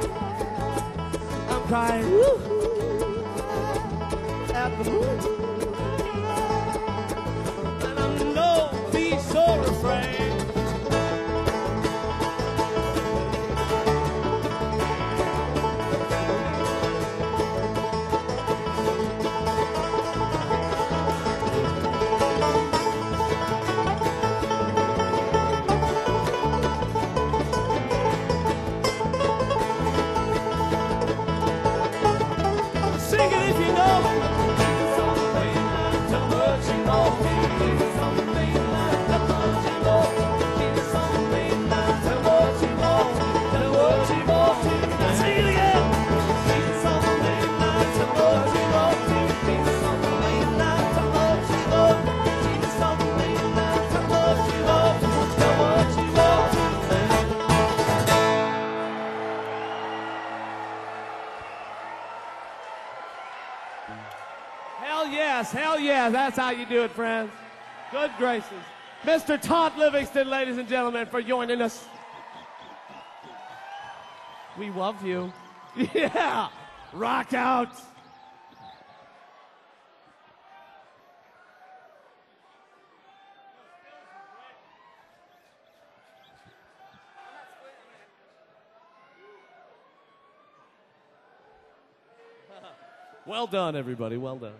I'm crying woo-hoo, at the moon. And I'm no peace so refrain. Hell yeah, that's how you do it, friends. Good gracious. Mister Todd Livingston, ladies and gentlemen, for joining us. We love you. Yeah, rock out. Well done, everybody, well done.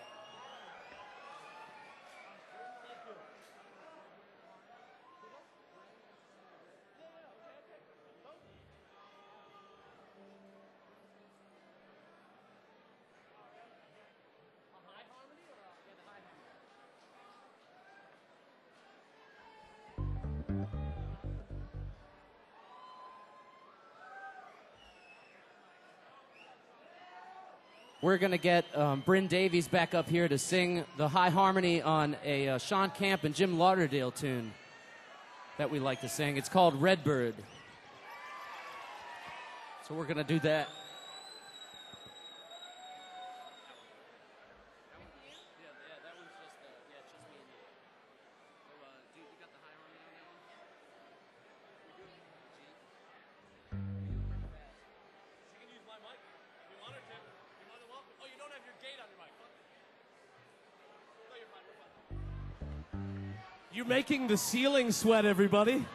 We're going to get um, Bryn Davies back up here to sing the high harmony on a uh, Sean Camp and Jim Lauderdale tune that we like to sing. It's called Redbird. So we're going to do that. You're making the ceiling sweat, everybody.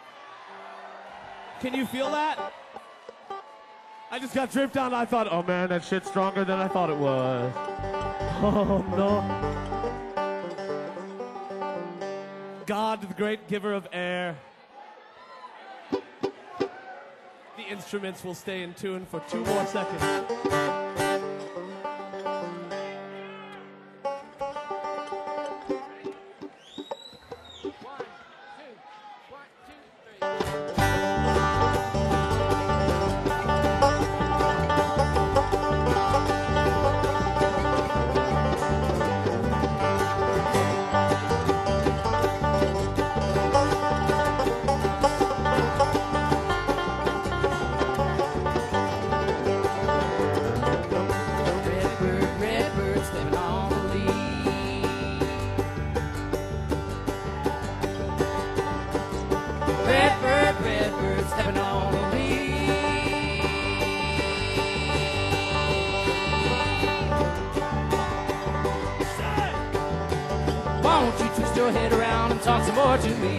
Can you feel that? I just got dripped on. I thought, oh man, that shit's stronger than I thought it was. Oh no. God, the great giver of air. The instruments will stay in tune for two more seconds. Talk some more to me.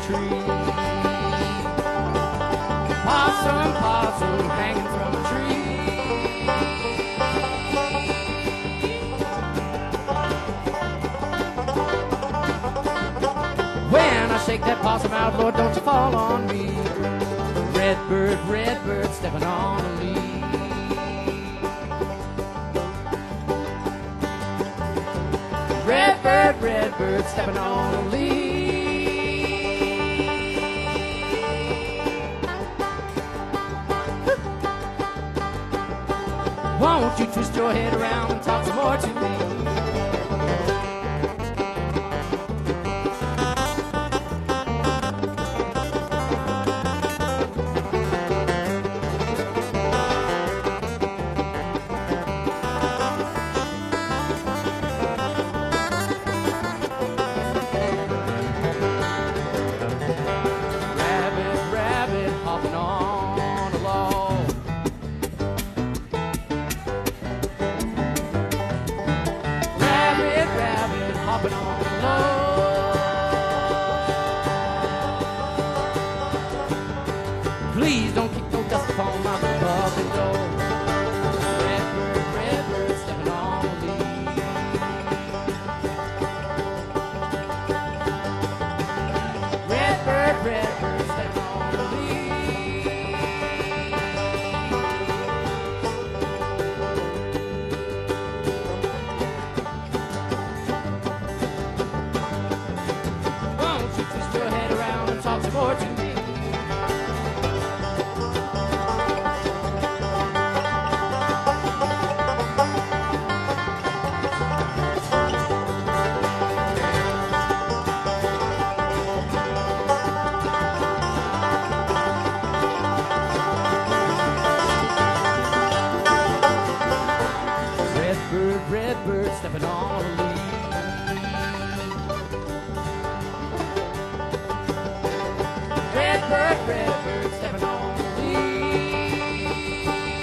tree. Possum, possum, hanging from a tree. When I shake that possum out, Lord, don't you fall on me. Red bird, red bird, stepping on a leaf. Red bird, red bird, stepping on a leaf. Won't you twist your head around and talk some more to me? Please don't kick no dust upon my public door. Red bird, red bird, stepping on a leaf. Red bird, red bird, stepping on a leaf. Won't you twist your head around and talk some more to me? Red bird stepping on a leaf. Red bird, red bird stepping on a leaf.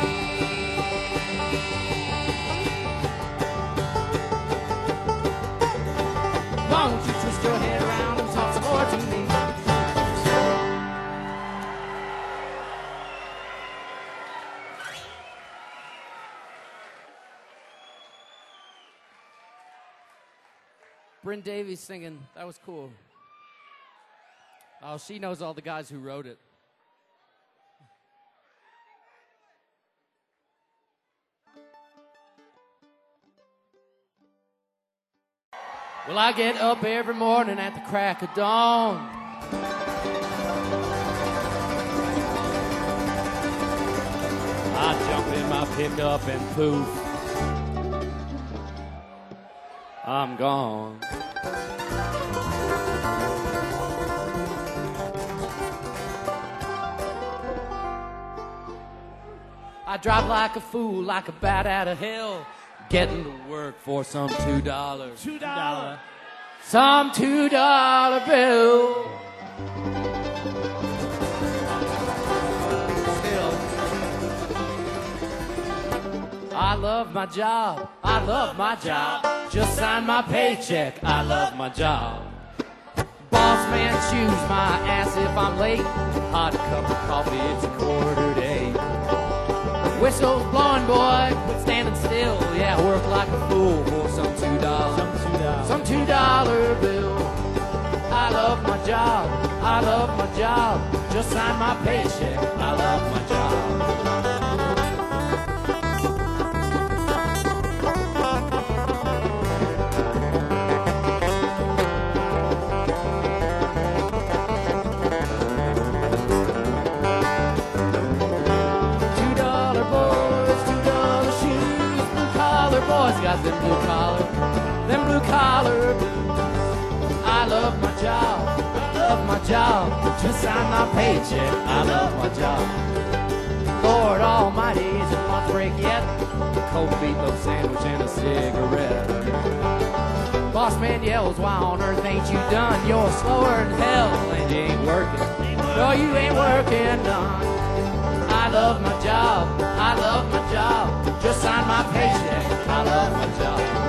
Won't you twist your head around and talk some more to me? Bryn Davies singing. That was cool. Oh, she knows all the guys who wrote it. Well, I get up every morning at the crack of dawn. I jump in my pickup and poof, I'm gone. I drive like a fool, like a bat out of hell, getting to work for some two dollars. Two dollar. Some two dollar bill. Still, I love my job. I love my job. Just sign my paycheck. I love my job. Boss man chews my ass if I'm late. Hot cup of coffee, it's a quarter to eight. Whistles blowing, boy, quit standing still. Yeah, work like a fool for some two dollars. Some two dollars. Some two dollar bill. I love my job. I love my job. Just sign my paycheck. I love my job. Boys got them blue collar, them blue collar blues. I love my job, I love my job. Just sign my paycheck, I love my job. Lord Almighty, is it lunch break yet? Cold meatloaf sandwich and a cigarette. Boss man yells, why on earth ain't you done? You're slower than hell and you ain't working. No, you ain't working none. I love my job, I love my job. Just sign my paycheck, I love my job.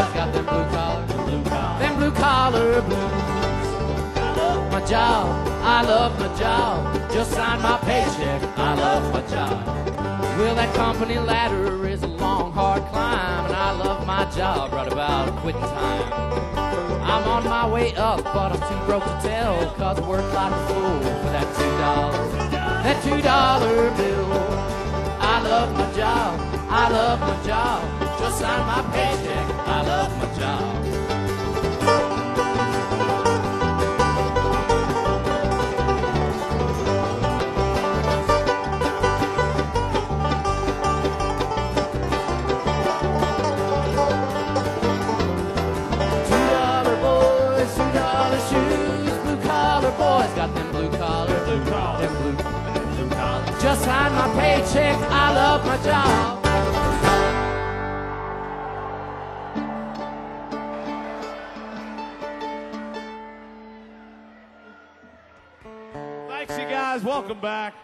boys got them blue collar, blue collar, them blue collar blues. I love my job, I love my job. Just signed my paycheck, I love my job. Well, that company ladder is a long, hard climb, and I love my job right about quitting time. I'm on my way up, but I'm too broke to tell, cause I work like a fool for that two dollars, that two dollar bill. I love my job, I love my job. Just signed my paycheck, I love my job. Boys got them blue collar, blue collar, them blue, blue collar. Just signed my paycheck, I love my job. Thanks, you guys. Welcome back.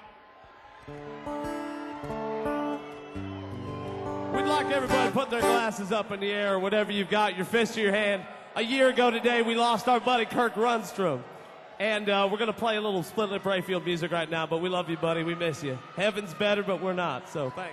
We'd like everybody to put their glasses up in the air, or whatever you've got, your fist to your hand. A year ago today, we lost our buddy Kirk Rundstrom. And uh, we're going to play a little Split Lip Rayfield music right now, but we love you, buddy. We miss you. Heaven's better, but we're not, so thanks.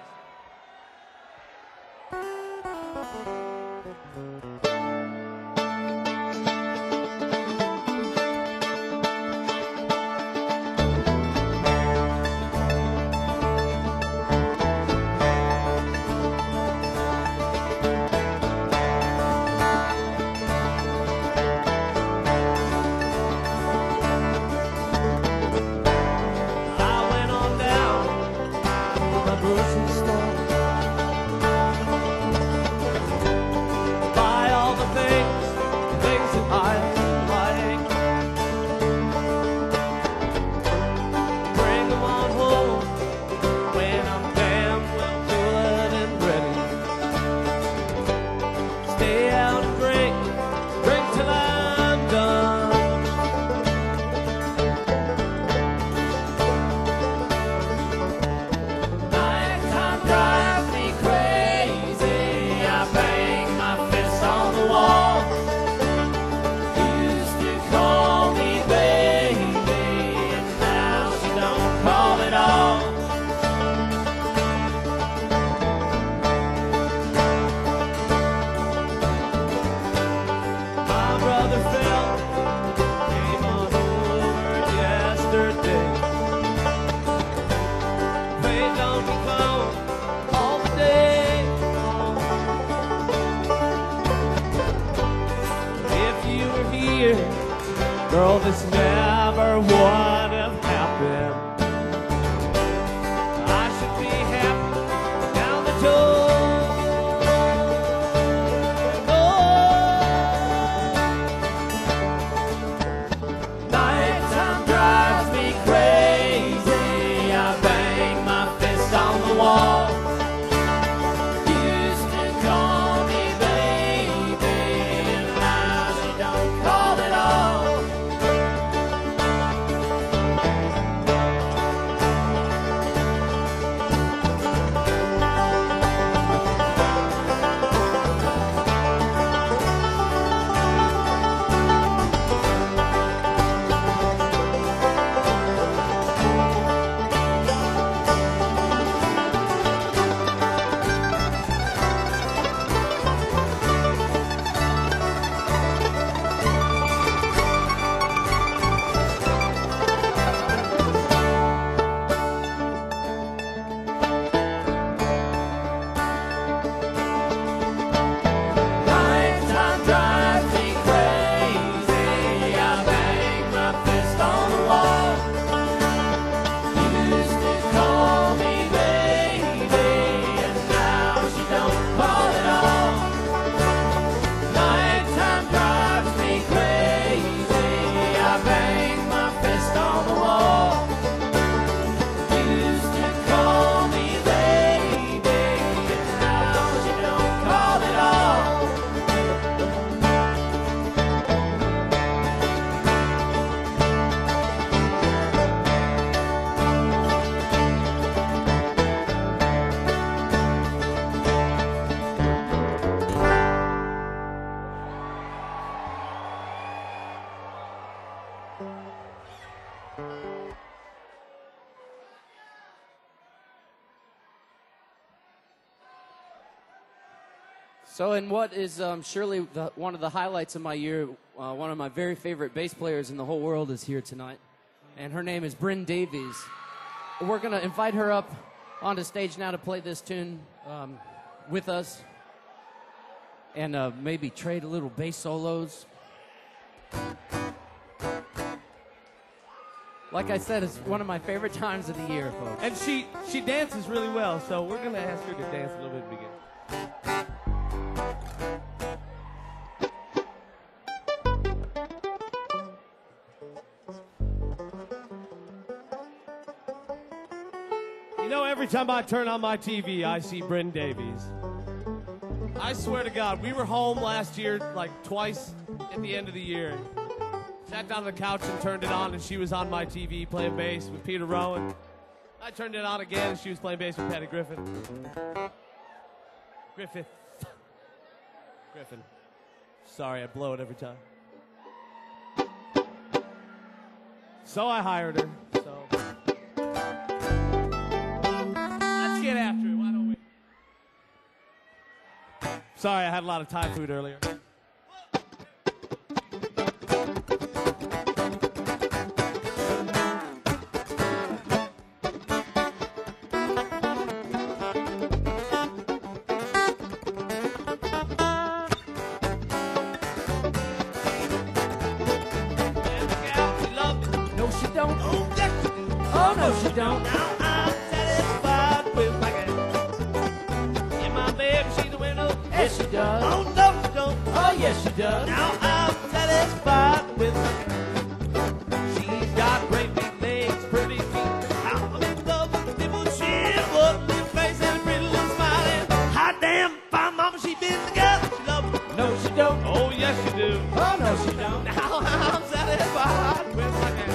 Girl, this never would have happened. I should be happy down the door. Nighttime drives me crazy. I bang my fist on the wall. Used to call me baby, and now she don't call at all. So, in what is um, surely the, one of the highlights of my year, uh, one of my very favorite bass players in the whole world is here tonight, and her name is Bryn Davies. We're going to invite her up onto stage now to play this tune um, with us, and uh, maybe trade a little bass solos. Like I said, it's one of my favorite times of the year, folks. And she she dances really well, so we're gonna ask her to dance a little bit to begin. You know, every time I turn on my T V, I see Bryn Davies. I swear to God, we were home last year like twice at the end of the year. Sat down on the couch and turned it on, and she was on my T V playing bass with Peter Rowan. I turned it on again, and she was playing bass with Patty Griffin. Griffith. Griffin. Sorry, I blow it every time. So I hired her. So let's get after it. Why don't we? Sorry, I had a lot of Thai food earlier. Oh, no, she don't. Now I'm satisfied with my game. And my baby, she's a winner. Yes, she does. Oh, no, she don't. Oh, yes, she does. Now I'm satisfied with my game. She's got great big legs, pretty feet. I'm in love with the people. She's got a little face and a pretty little smile. And hot damn, fine mama, she been together. She loves me. No, she don't. Oh, yes, she do. Oh, no, she don't. Now I'm satisfied with my game.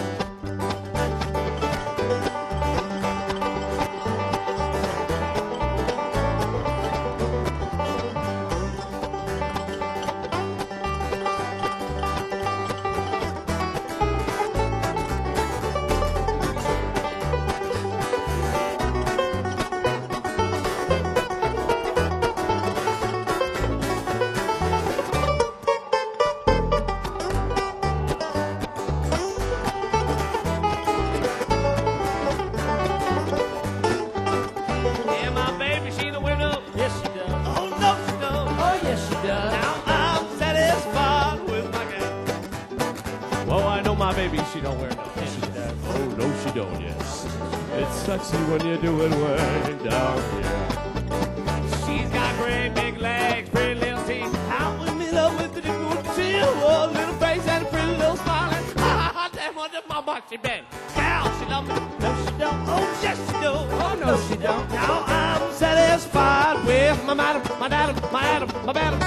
She don't wear no pants. Oh, no, she don't, yes. It's sexy when you do it way down here. She's got great big legs, pretty little teeth. Out with me, love with the good chill. Oh, little face and a pretty little smile. And ha, damn, what the mama she been? Gal, she love me. No, she don't. Oh, yes, she do. Oh, no, she don't. Now I'm satisfied with my madam, my dadam, my Adam, my madam.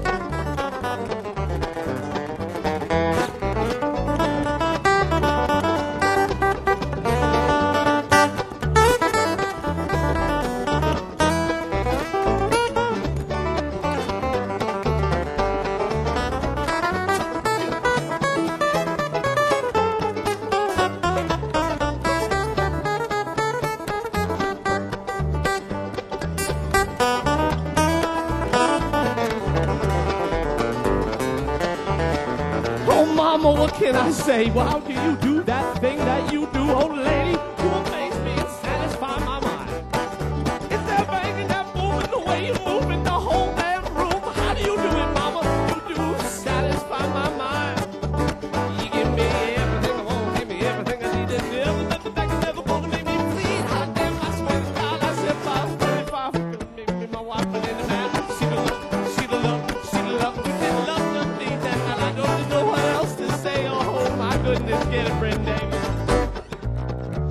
What can I say? Well, how do you do that thing that you do, old lady? You amaze me and satisfy my mind. Is that banging, that moving, the way you move in the whole damn room? How do you do it, mama? You do satisfy my mind. You give me everything I want, give me everything I need, and never let the back and never gonna make me bleed. Hot damn, I swear to God, I said five, thirty-five, make me my wife, but in the man, she the love, she the love, she the love, we did love the things, and I don't know what else to say. Oh my goodness, get it, Bryn Davies.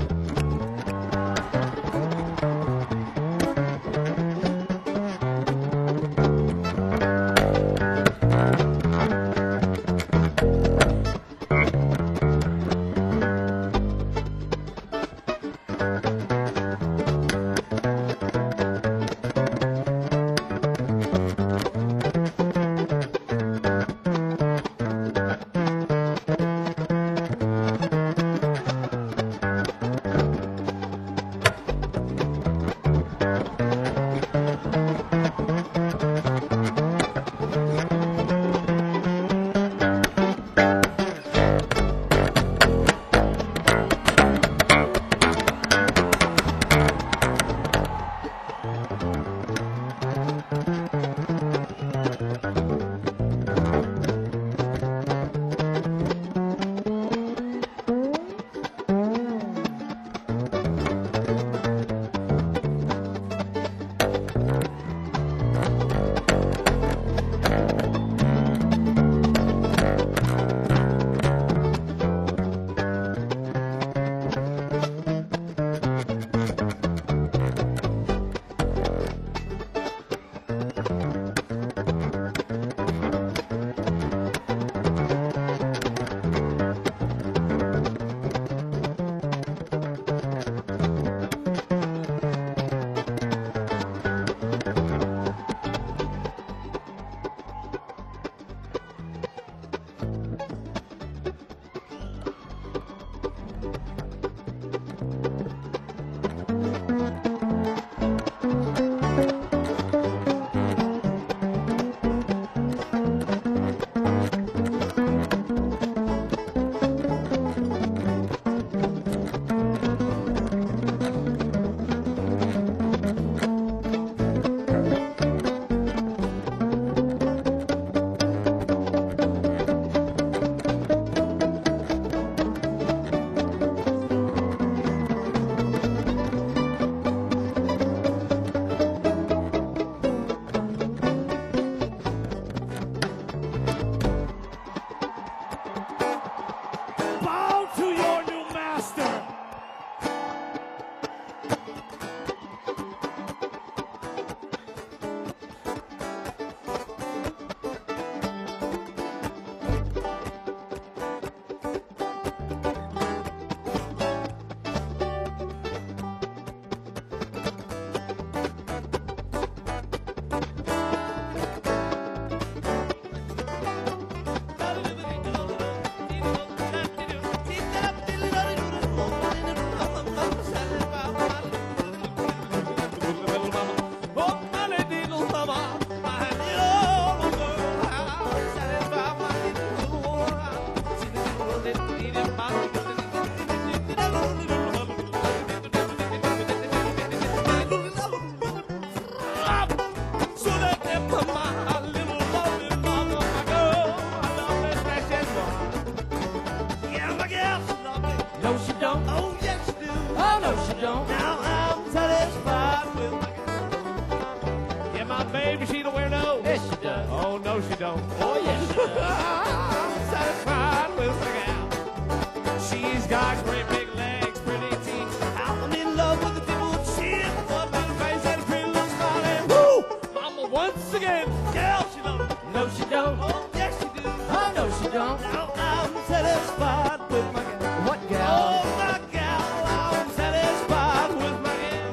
need to wear no. Yes, she does. Oh, no, she don't. Oh, yes, she does. I'm satisfied with my gal. She's got great big legs, pretty teeth. I'm in love with the dimple chin, one little face and a pretty little smile. And woo! Mama, once again, gal, she don't. No, she don't. Oh, yes, she do. Oh, no, she don't. Now I'm satisfied with my gal. What gal? Oh, my gal, I'm satisfied with my gal.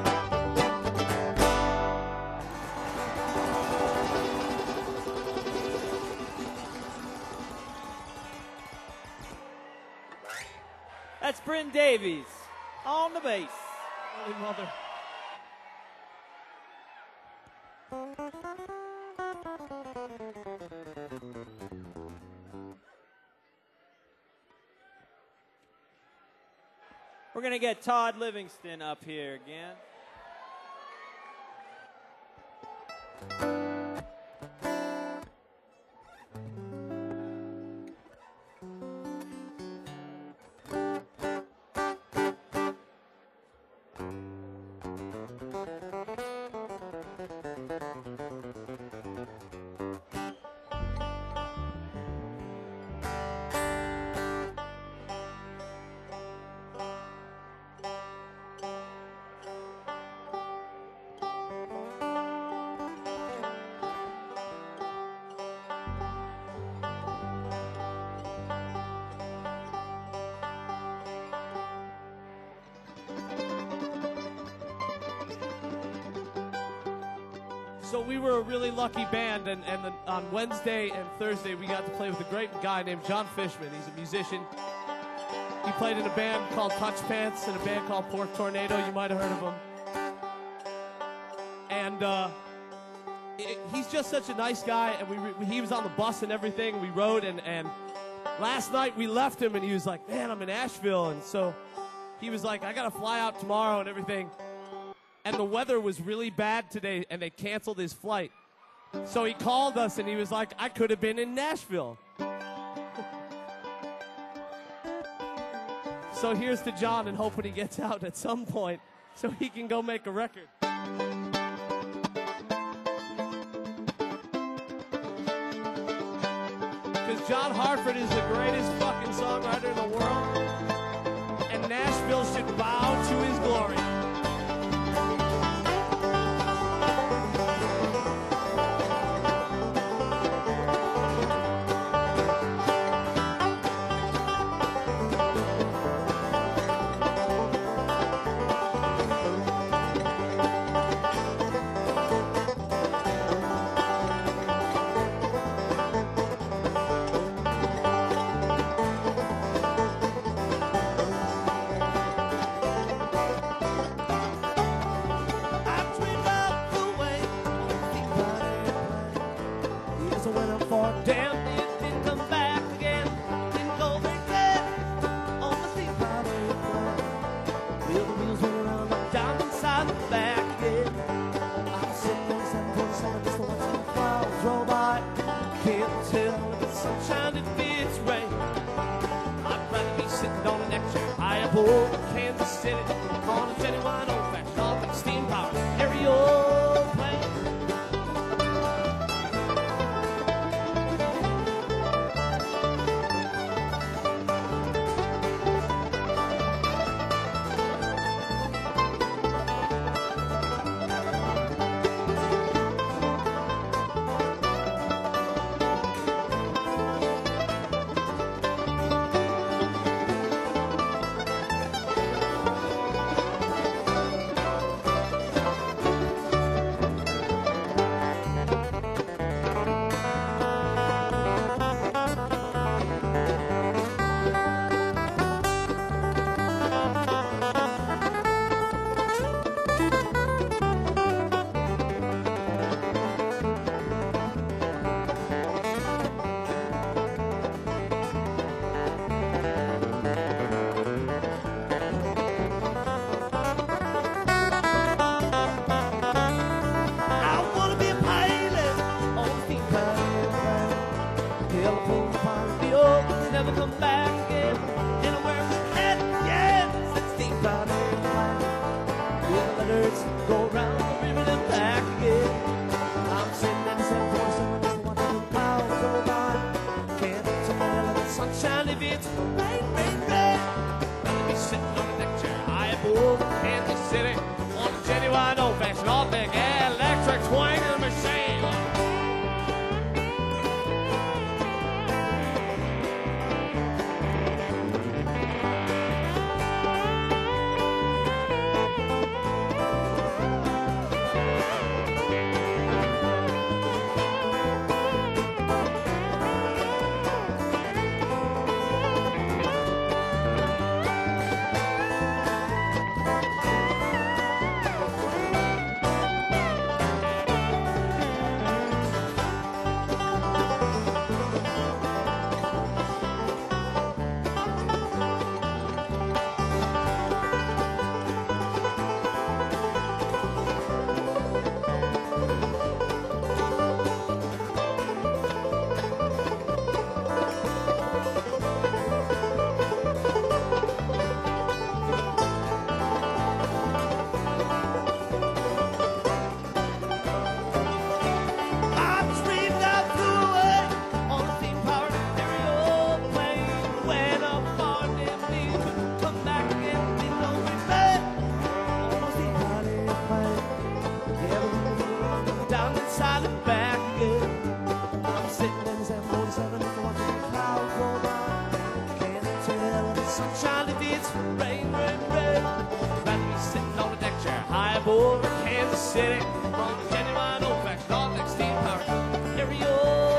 That's Bryn Davies on the bass. Holy mother. We're going to get Todd Livingston up here again. So we were a really lucky band, and, and the, on Wednesday and Thursday we got to play with a great guy named John Fishman. He's a musician. He played in a band called Punch Pants and a band called Pork Tornado. You might have heard of him. And uh, it, he's just such a nice guy, and we, re- he was on the bus and everything. We rode, and, and last night we left him, and he was like, man, I'm in Asheville. And so he was like, I got to fly out tomorrow and everything. And the weather was really bad today, and they canceled his flight. So he called us, and he was like, I could have been in Nashville. So here's to John, and hoping he gets out at some point so he can go make a record. Because John Hartford is the greatest fucking songwriter in the world, and Nashville should bow to his glory. it's rain, rain, rain. Rather be sitting on a deck chair high above Kansas City on a genuine old-fashioned all-big electric swinging machine. Kansas City on a genuine old-fashioned all-big steam power stereo.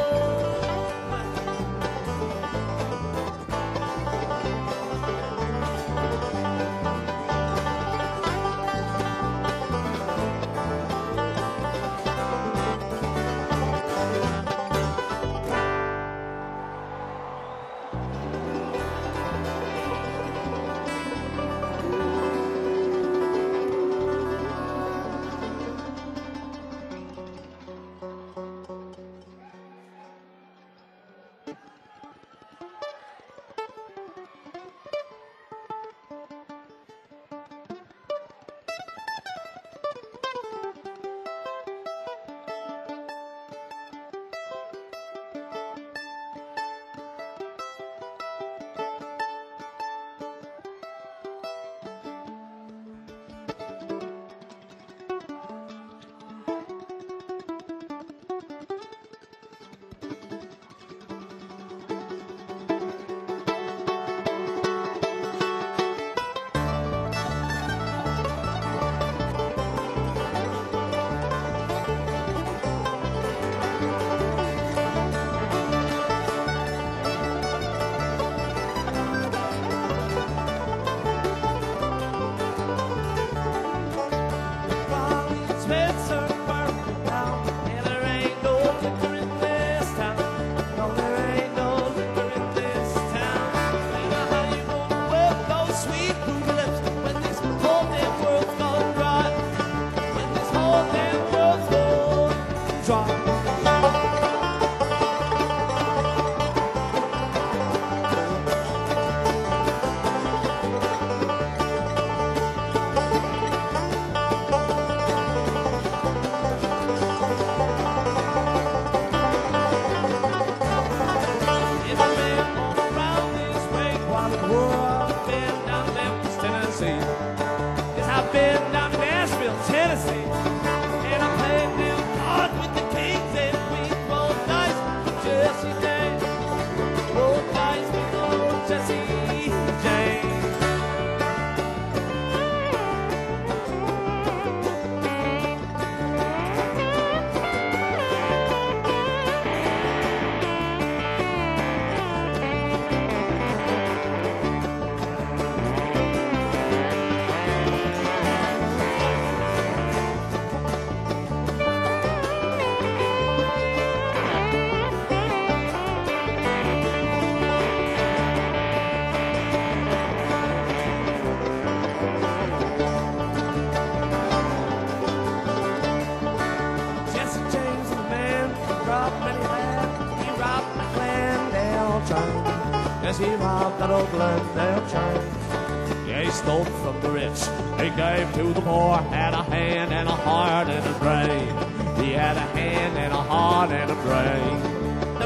Yes, he robbed that old Glendale church. Yeah, he stole from the rich. He gave to the poor. Had a hand and a heart and a brain. He had a hand and a heart and a brain. There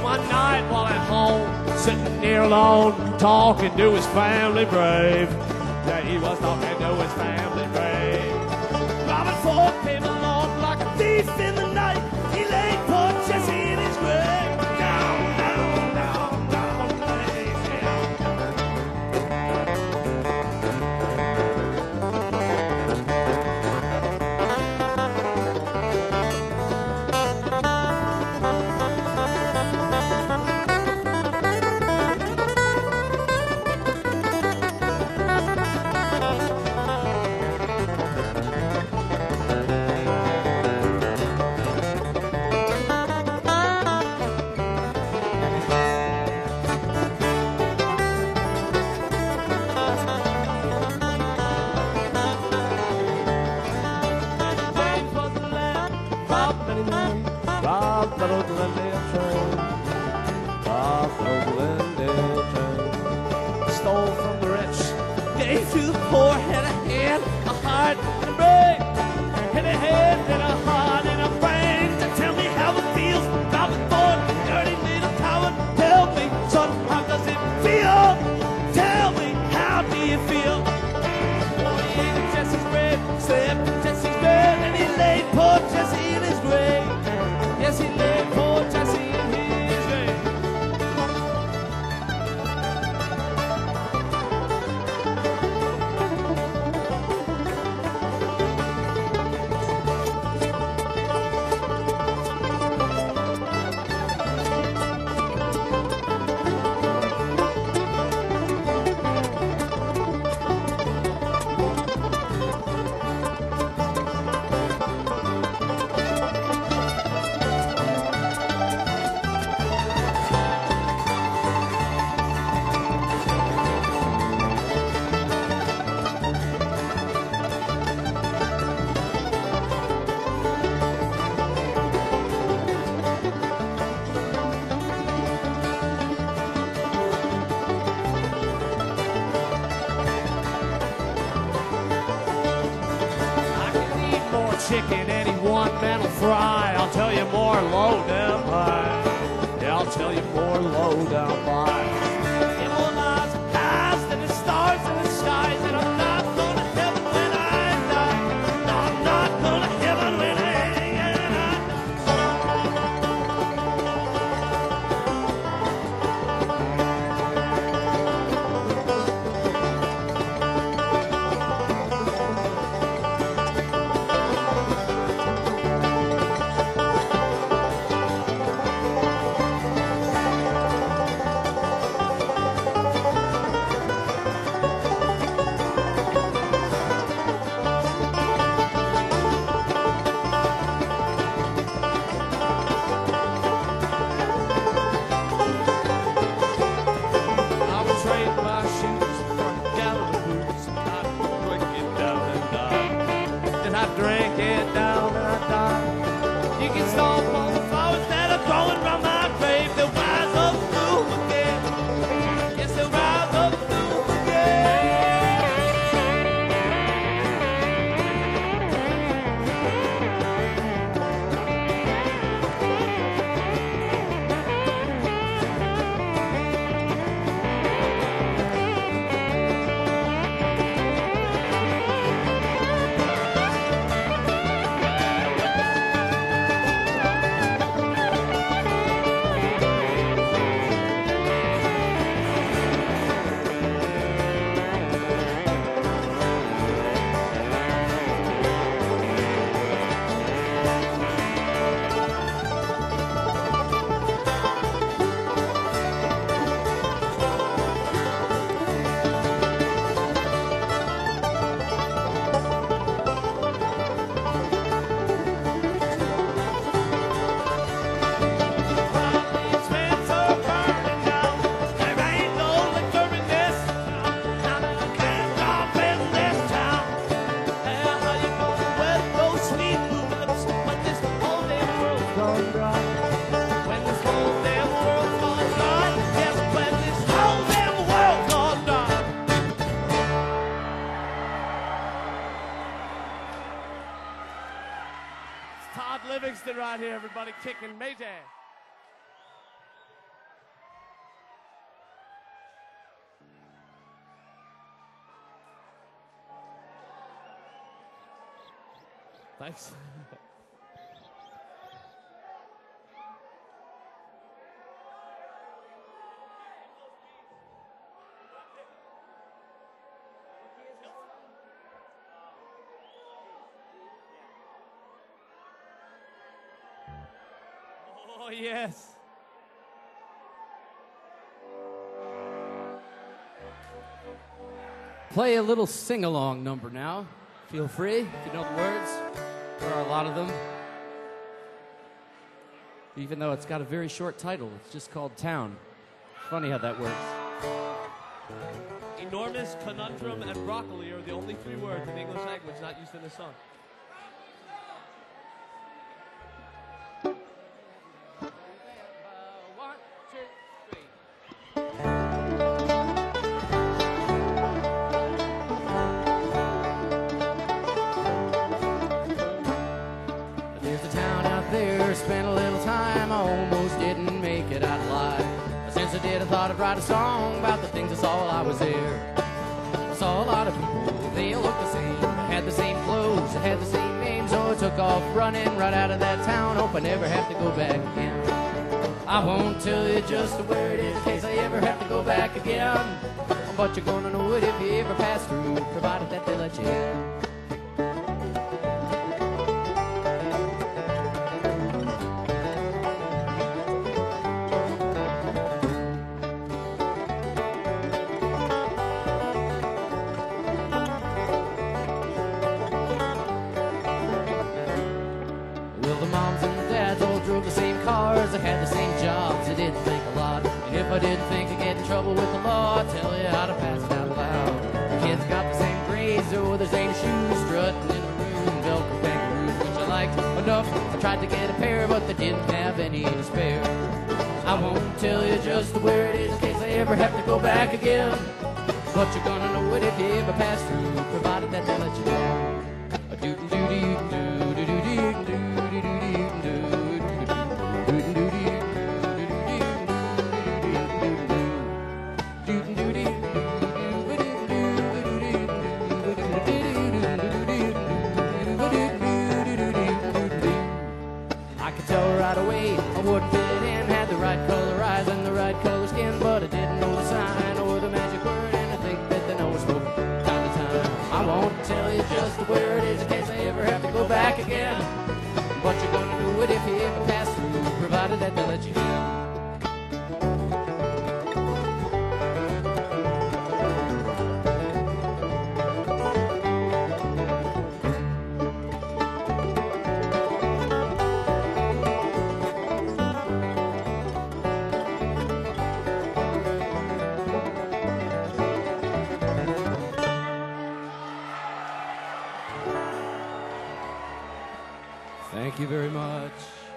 one night while at home, sitting here alone, talking to his family brave. Yeah, he was talking to his family brave. Robert Ford came along like a thief in the night. He laid poor Jesse in his grave. Down, down, down, down, down. Stole from the rich, gave to the poor, had a hand, a heart, and a brain. Had a head and a heart and a brain to tell me how it feels. Robert Ford, dirty little coward, tell me, son, how does it feel? Tell me, how do you feel? Oh, he ate Jesse's bread, slept in Jesse's bed, and he laid poor Jesse in his grave. Yes, he laid poor Jesse in his grave. Chicken, any one man will fry. I'll tell you more low down by. Yeah, I'll tell you more low down by. It will not past and the stars and the skies, and I'm not going to heaven when I die. No, I'm not going to heaven when I die. Drink it down and I die. You can stomp on the flowers that are growing from my grave. They'll rise up through again. Yes, they'll rise up through again. Todd Livingston right here, everybody, kicking Maytag. Thanks. Oh, yes. Play a little sing-along number now. Feel free, if you know the words. There are a lot of them. Even though it's got a very short title, it's just called Town. Funny how that works. Enormous, conundrum, and broccoli are the only three words in the English language not used in this song. One, two, three. There's a town out there, spent a little time, I almost didn't make it out alive. Since I did, I thought I'd write a song about the things I saw while I was there. I saw a lot of people, they all looked the same, had the same clothes, had the same names, so I took off running right out of that town, hope I never have to go back again. I won't tell you just where it is in case I ever have to go back again, but you're gonna know it if you ever pass through, provided that they let you in. Drove the same cars, I had the same jobs, I didn't think a lot. And if I didn't think I'd get in trouble with the law, I'd tell you how to pass it out loud. The kids got the same grades, or the same shoes, strutting in maroon, Velcro kangaroos, which I liked enough. I tried to get a pair, but they didn't have any to spare. I won't tell you just where it is in case I ever have to go back again, but you're gonna know it if you ever pass through, provided that they let you in. A doo doo doo doo doo doo doo doo doo doo doo. Right away, I wouldn't fit in, had the right color eyes and the right color skin, but I didn't know the sign or the magic word, and I think that they know it's from time to time. I won't tell you just where it is in case I ever have to go back again, but you're gonna do it if you ever pass through, provided that they let you in. Thank you very much.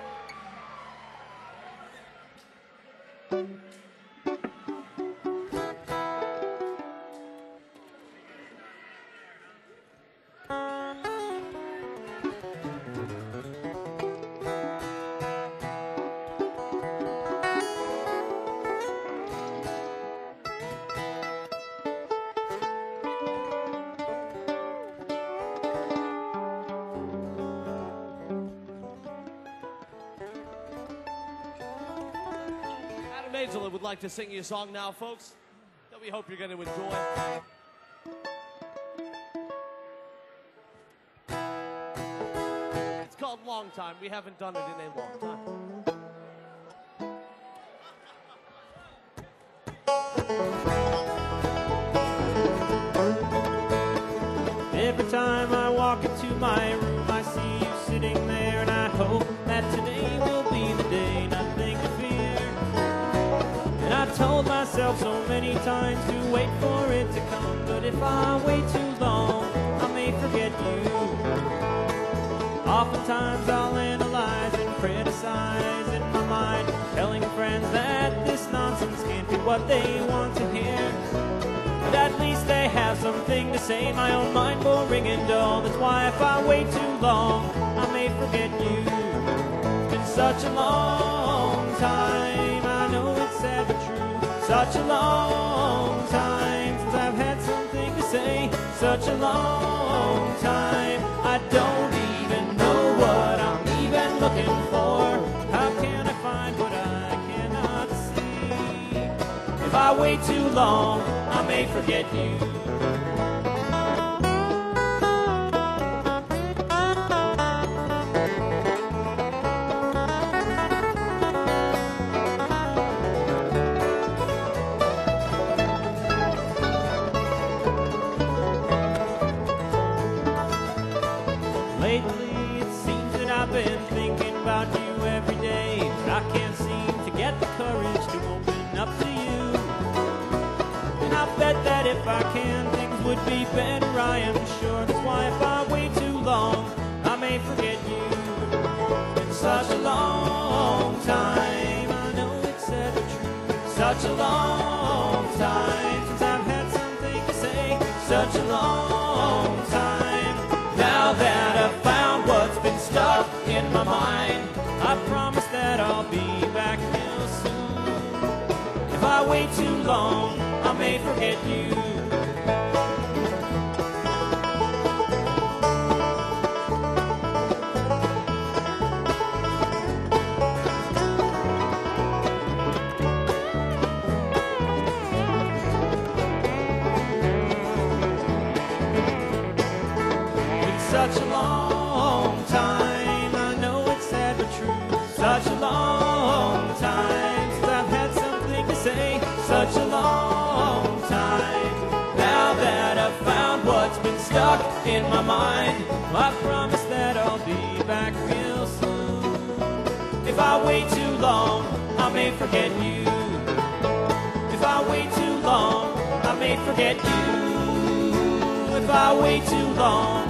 Angela would like to sing you a song now, folks, that we hope you're going to enjoy. It's called Long Time. We haven't done it in a long time. Every time I walk into my room, I see you sitting there, and I hope that today will be the day, nothing to fear. And I told myself so many times to wait for it to come, but if I wait too long, I may forget you. Oftentimes I'll analyze and criticize in my mind, telling friends that this nonsense can't be what they want to hear. But at least they have something to say, my own mind boring and dull. That's why if I wait too long, I may forget you. It's been such a long time, I know it's sad but true. Such a long time since I've had something to say. Such a long time, I don't even I wait too long, I may forget you. Lately, it seems that I've been thinking about you every day, but I can't seem to get the courage to open up to you. And I bet that if I can, things would be better, I am sure. That's why if I wait too long, I may forget you. It's been such a long time, I know it's ever true. Such a long time since I've had something to say. Such a long time. Now that I've found what's been stuck in my mind, I promise that I'll be back real soon. If I wait too long, I may forget you. Such a long time, I know it's sad but true. Such a long time since I've had something to say. Such a long time. Now that I've found what's been stuck in my mind, I promise that I'll be back real soon. If I wait too long, I may forget you. If I wait too long, I may forget you. If I wait too long.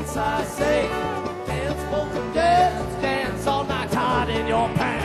dance, I say. Dance, polka, dance, dance all night tied in your pants.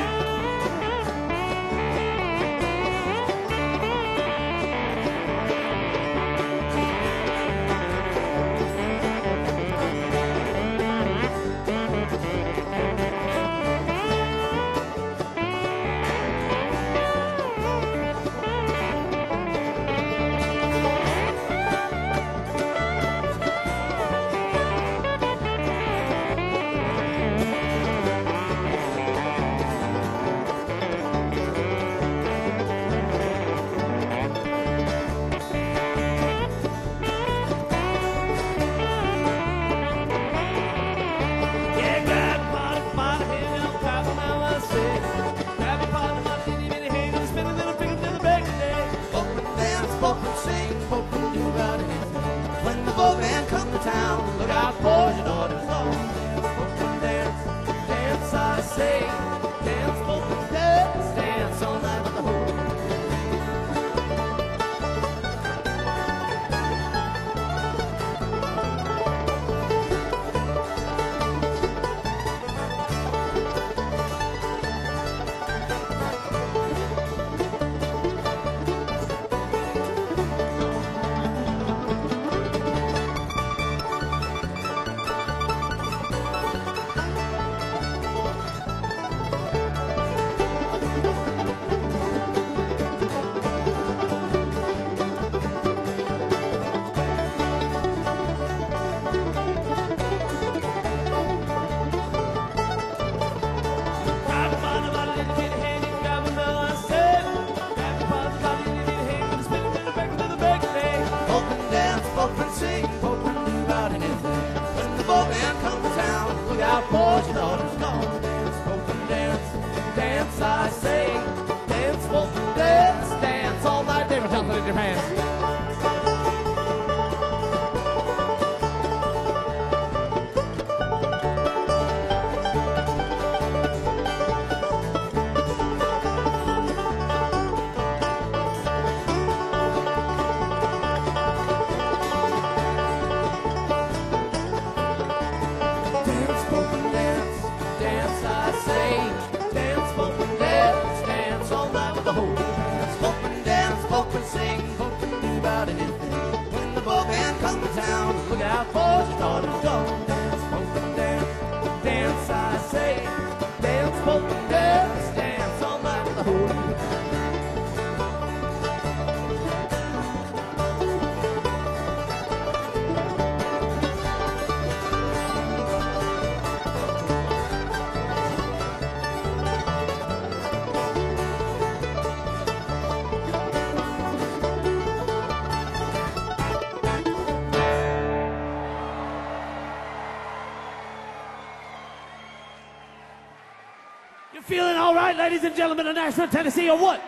Feeling all right, ladies and gentlemen of Nashville, Tennessee, or what?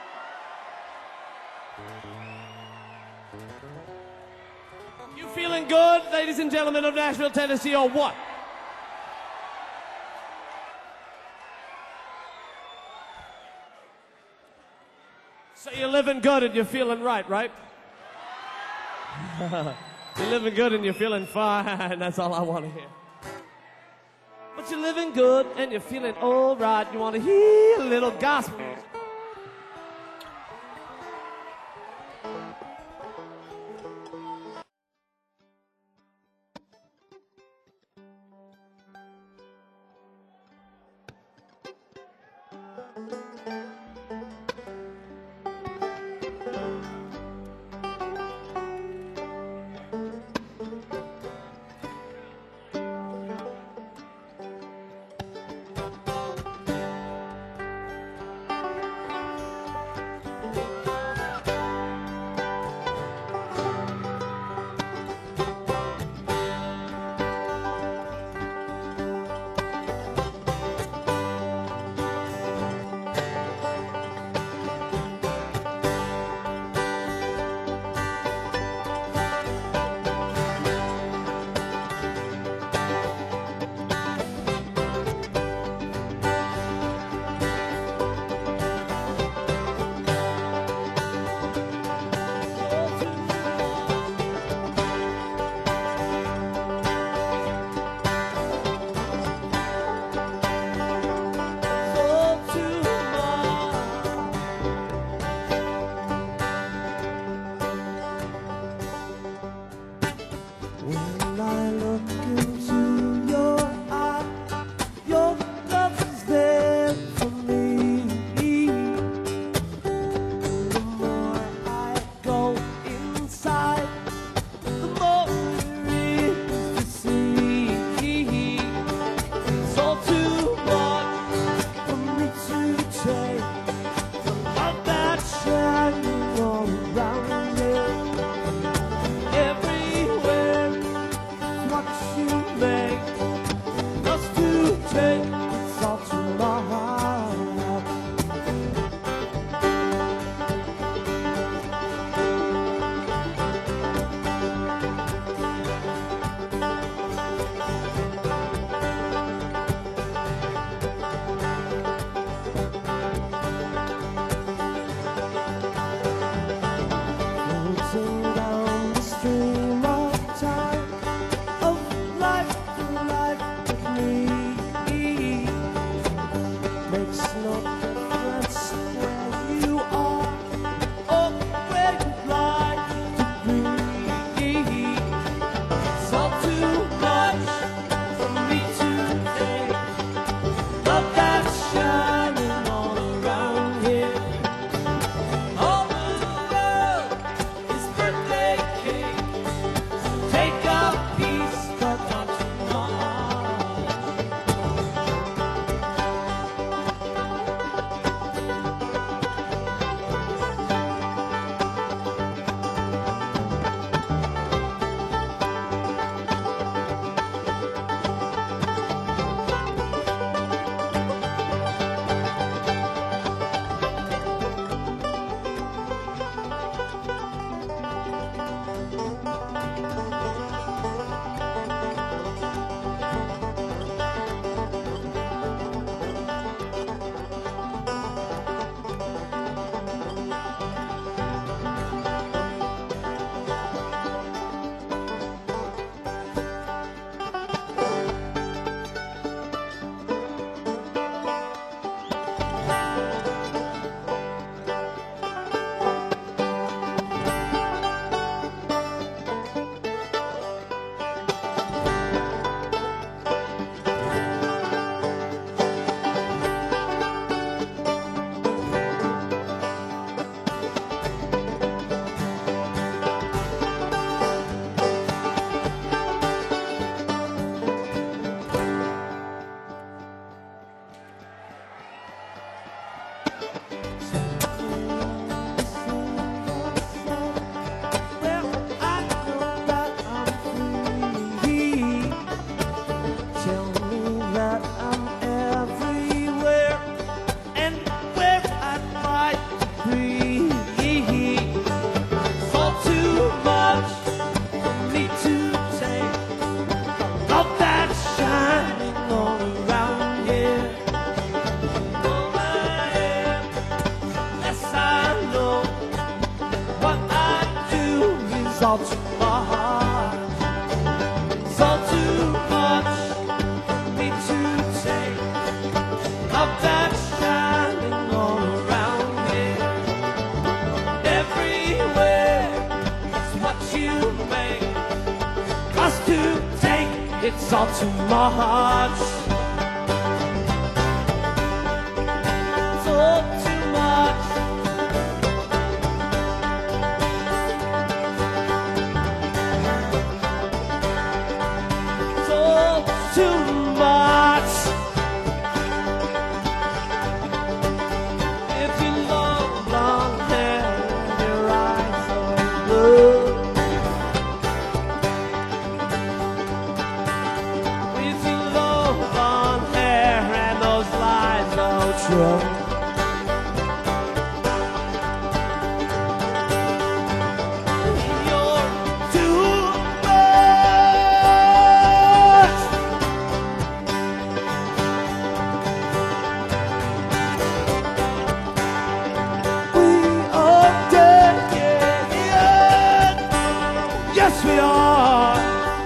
You feeling good, ladies and gentlemen of Nashville, Tennessee, or what? So you're living good and you're feeling right, right? You're living good and you're feeling fine. That's all I want to hear. But you're living good and you're feeling all right. You want to hear a little gospel. It's all too much. It's all too much. It's all too much. If you love long hair and your eyes are blue, with your long blonde hair and those lies are true. You're too much. We are dead, yeah, yeah. Yes, we are.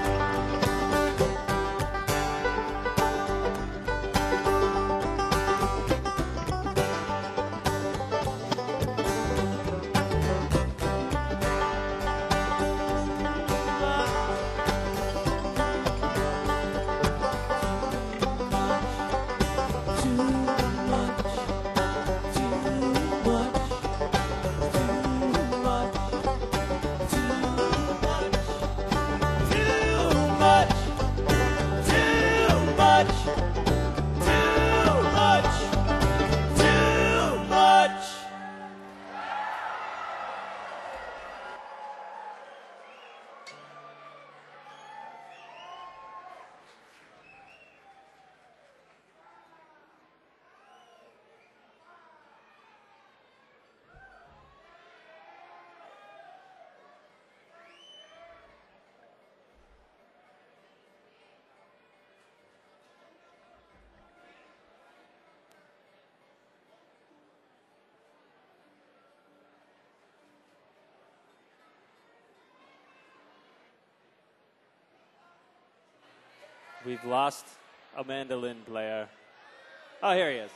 We've lost a mandolin player. Oh, here he is.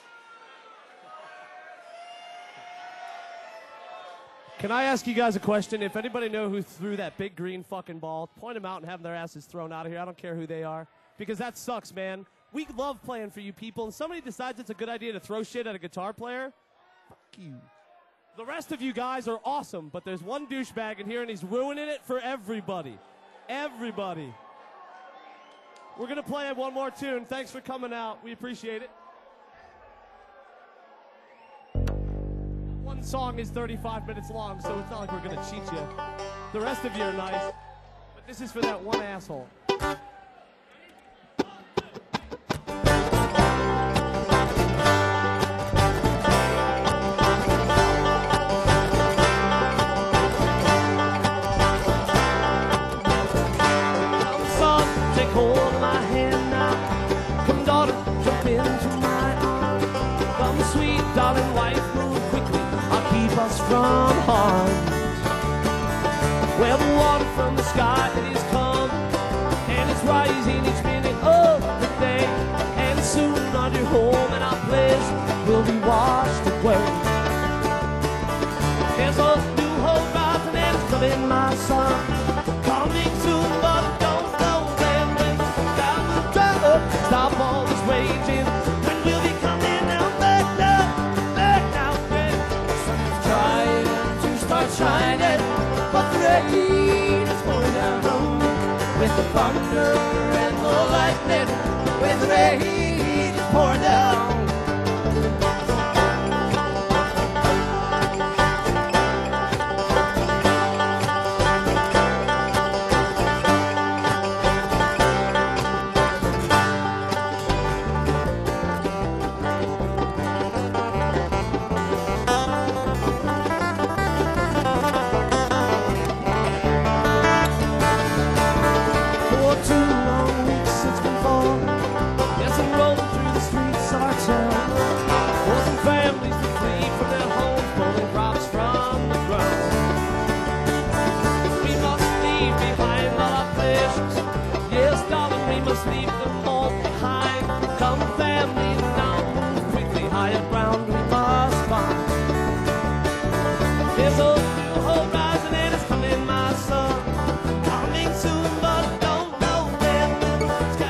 Can I ask you guys a question? If anybody know who threw that big green fucking ball, point them out and have their asses thrown out of here. I don't care who they are. Because that sucks, man. We love playing for you people, and somebody decides it's a good idea to throw shit at a guitar player, fuck you. The rest of you guys are awesome, but there's one douchebag in here, and he's ruining it for everybody. Everybody. We're going to play one more tune. Thanks for coming out. We appreciate it. One song is thirty-five minutes long, so it's not like we're going to cheat you. The rest of you are nice, but this is for that one asshole. Come, son, take hold of my hand now. Come, daughter, jump into my arms. Come, sweet darling wife, move quickly. I'll keep us from harm. Well, the water from the sky is come, and it's rising each minute of the day. And soon on your home and our pleasure will be washed away. There's a new horizon and it's coming, my son. Coming soon, but don't know when. When down the track, stop all this raging. When we'll be coming down back down, back down, back. The sun's trying to start shining, but the rain is pouring down. With the thunder and the lightning, when the rain is pouring down. For two long weeks it's been falling. Yes, I'm rolling through the streets of our town. For some families to flee from their homes, pulling crops from the ground. We must leave behind all our pleasures. Yes, darling, we must leave them all behind. Come, family, now move quickly. Higher ground we must find. There's a new horizon and it's coming, my son. Coming soon, but don't know when. It's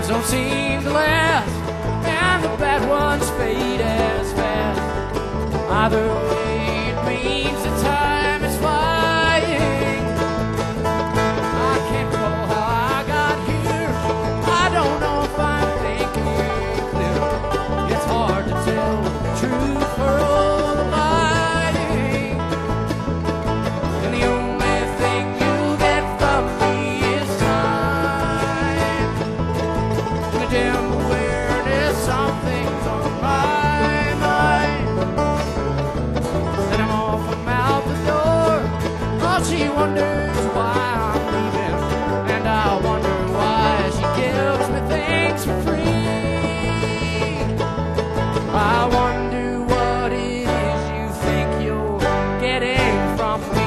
times don't seem to last, and the bad ones fade as fast. Either way, it means the time is flying. I can't recall how I got here. I don't know if I'm thinking clear. It's hard to tell the truth for all the lying. And the only thing you get from me is time. And a dim awareness, something's on my mind. And I'm off, I'm out the door. All she wonders why I'm leaving, and I wonder why she gives me things for free. I wonder what it is you think you're getting from me.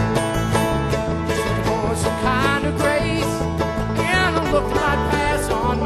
Just looking for some kind of grace, and a look might pass on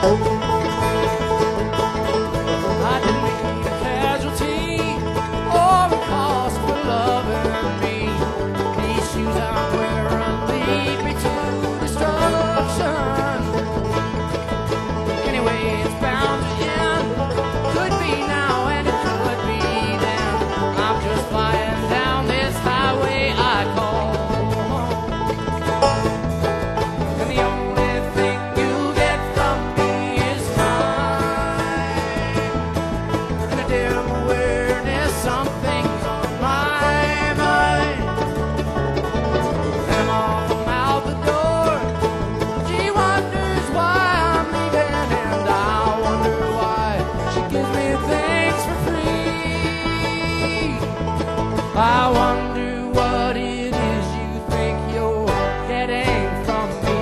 I didn't mean a casualty or a cost for loving me. These shoes I'm wearing lead me to destruction. Anyway, it's bound to end. Could be now and it could be then. I'm just flying down this highway I call home. And the only thing you get from me is time. And a dim awareness, something's on my mind. And I'm off, I'm out the door. She wonders why I'm leaving, and I wonder why she gives me things for free. I wonder what it is you think you're getting from me.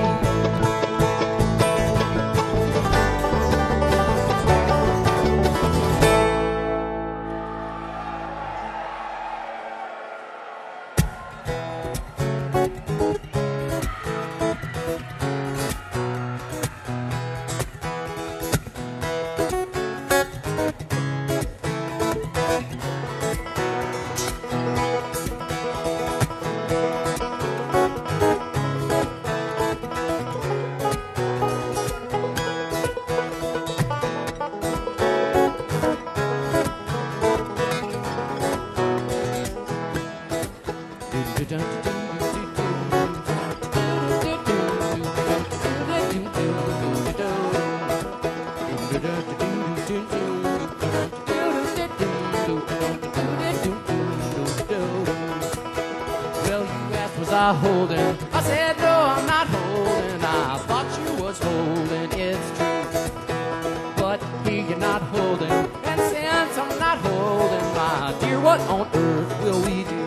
Well, you asked, was I holding? I said, no, I'm not holding. I thought you was holding, it's true. But here you're not holding. And since I'm not holding, my dear, what on earth will we do?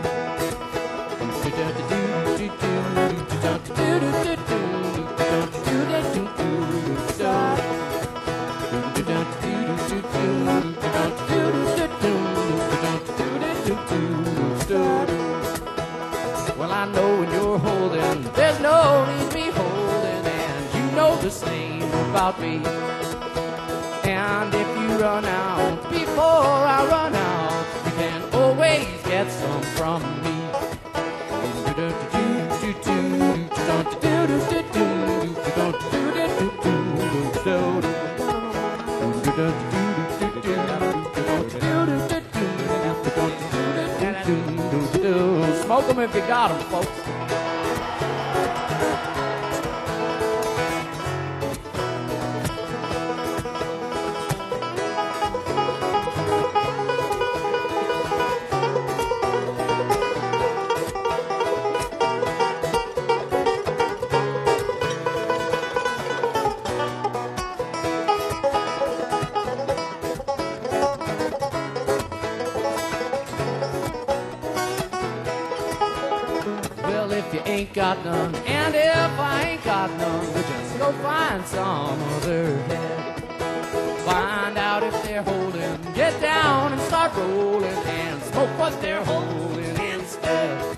Well, I know when you're holding, there's no need to be holding, and you know the same about me. And if you run out before I run out, you can always get some from me. Smoke them if you got them, folks. Well, if you ain't got none, and if I ain't got none, we'll just go find some other head. Find out if they're holding, get down and start rolling, and smoke what they're holding instead.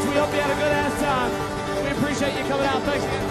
We hope you had a good ass time. We appreciate you coming out. Thanks again.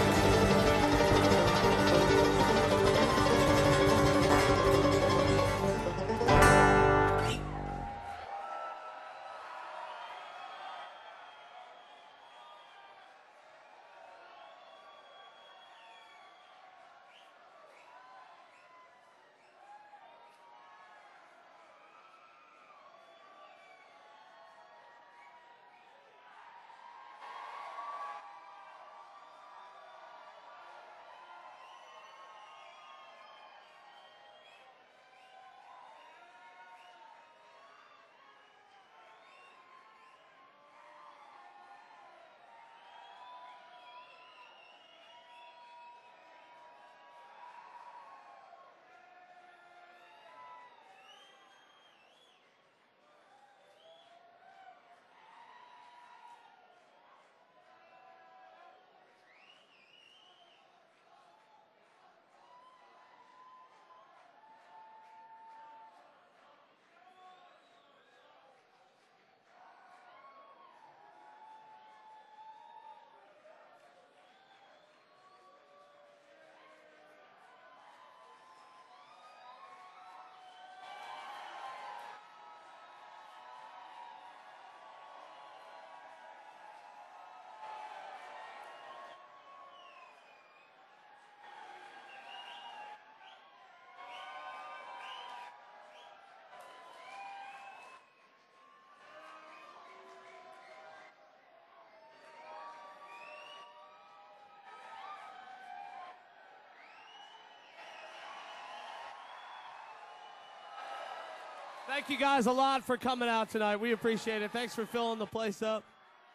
Thank you guys a lot for coming out tonight. We appreciate it. Thanks for filling the place up.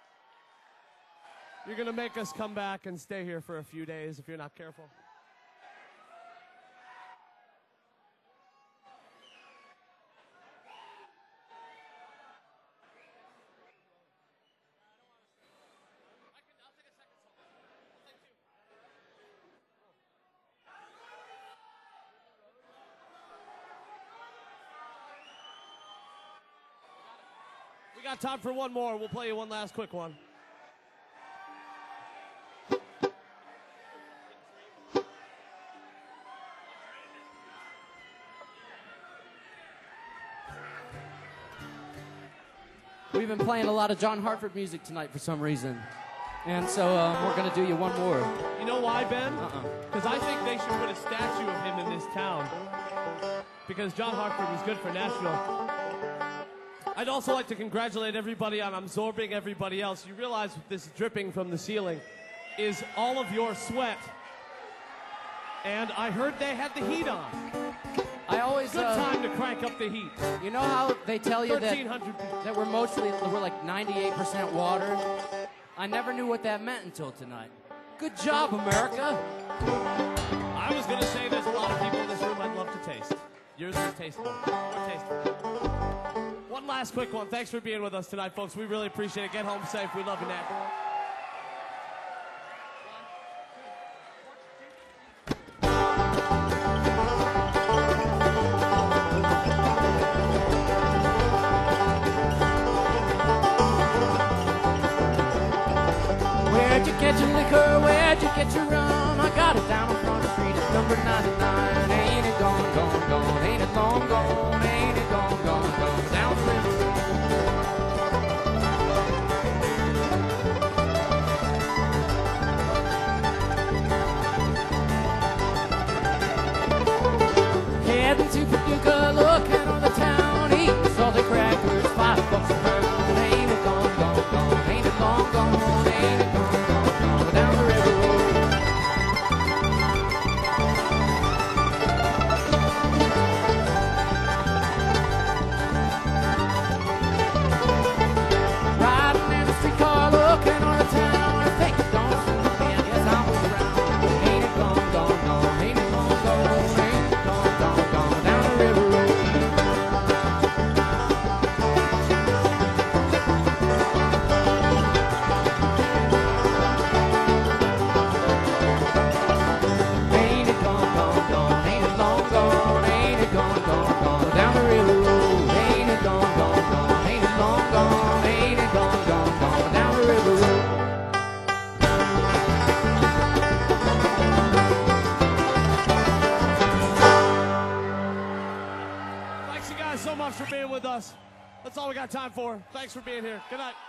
You're going to make us come back and stay here for a few days if you're not careful. We got time for one more. We'll play you one last quick one. We've been playing a lot of John Hartford music tonight for some reason. And so uh, we're going to do you one more. You know why, Ben? Uh-uh. Because I think they should put a statue of him in this town. Because John Hartford was good for Nashville. I'd also like to congratulate everybody on absorbing everybody else. You realize this dripping from the ceiling is all of your sweat. And I heard they had the heat on. I always Good uh, time to crank up the heat. You know how they tell you that thirteen hundred people. that we're mostly we're like ninety-eight percent water? I never knew what that meant until tonight. Good job, America. I was going to say there's a lot of people in this room I'd love to taste. Yours is tasteful. More tasteful. One last quick one. Thanks for being with us tonight, folks. We really appreciate it. Get home safe. We love you, Nat. Where'd you get your liquor? Where'd you get your rum? I got it down on Front Street. It's number ninety-nine. Ain't it gone, gone, gone? Ain't it long gone? Ain't it gone, gone, gone? Down the river. Heading to Paducah, looking on the town, eating salted crackers, five bucks a pound. Ain't it gone, gone, gone? Ain't it long gone? Ain't it gone, gone, gone? Down the river road. Riding in the streetcar, looking on the town, I think it's gone soon again. Yes, I'll move around. Ain't it gone, gone, gone? Ain't it long gone? Ain't it gone, gone, gone? Down the river road. much for being with us. That's all we got time for. Thanks for being here. Good night.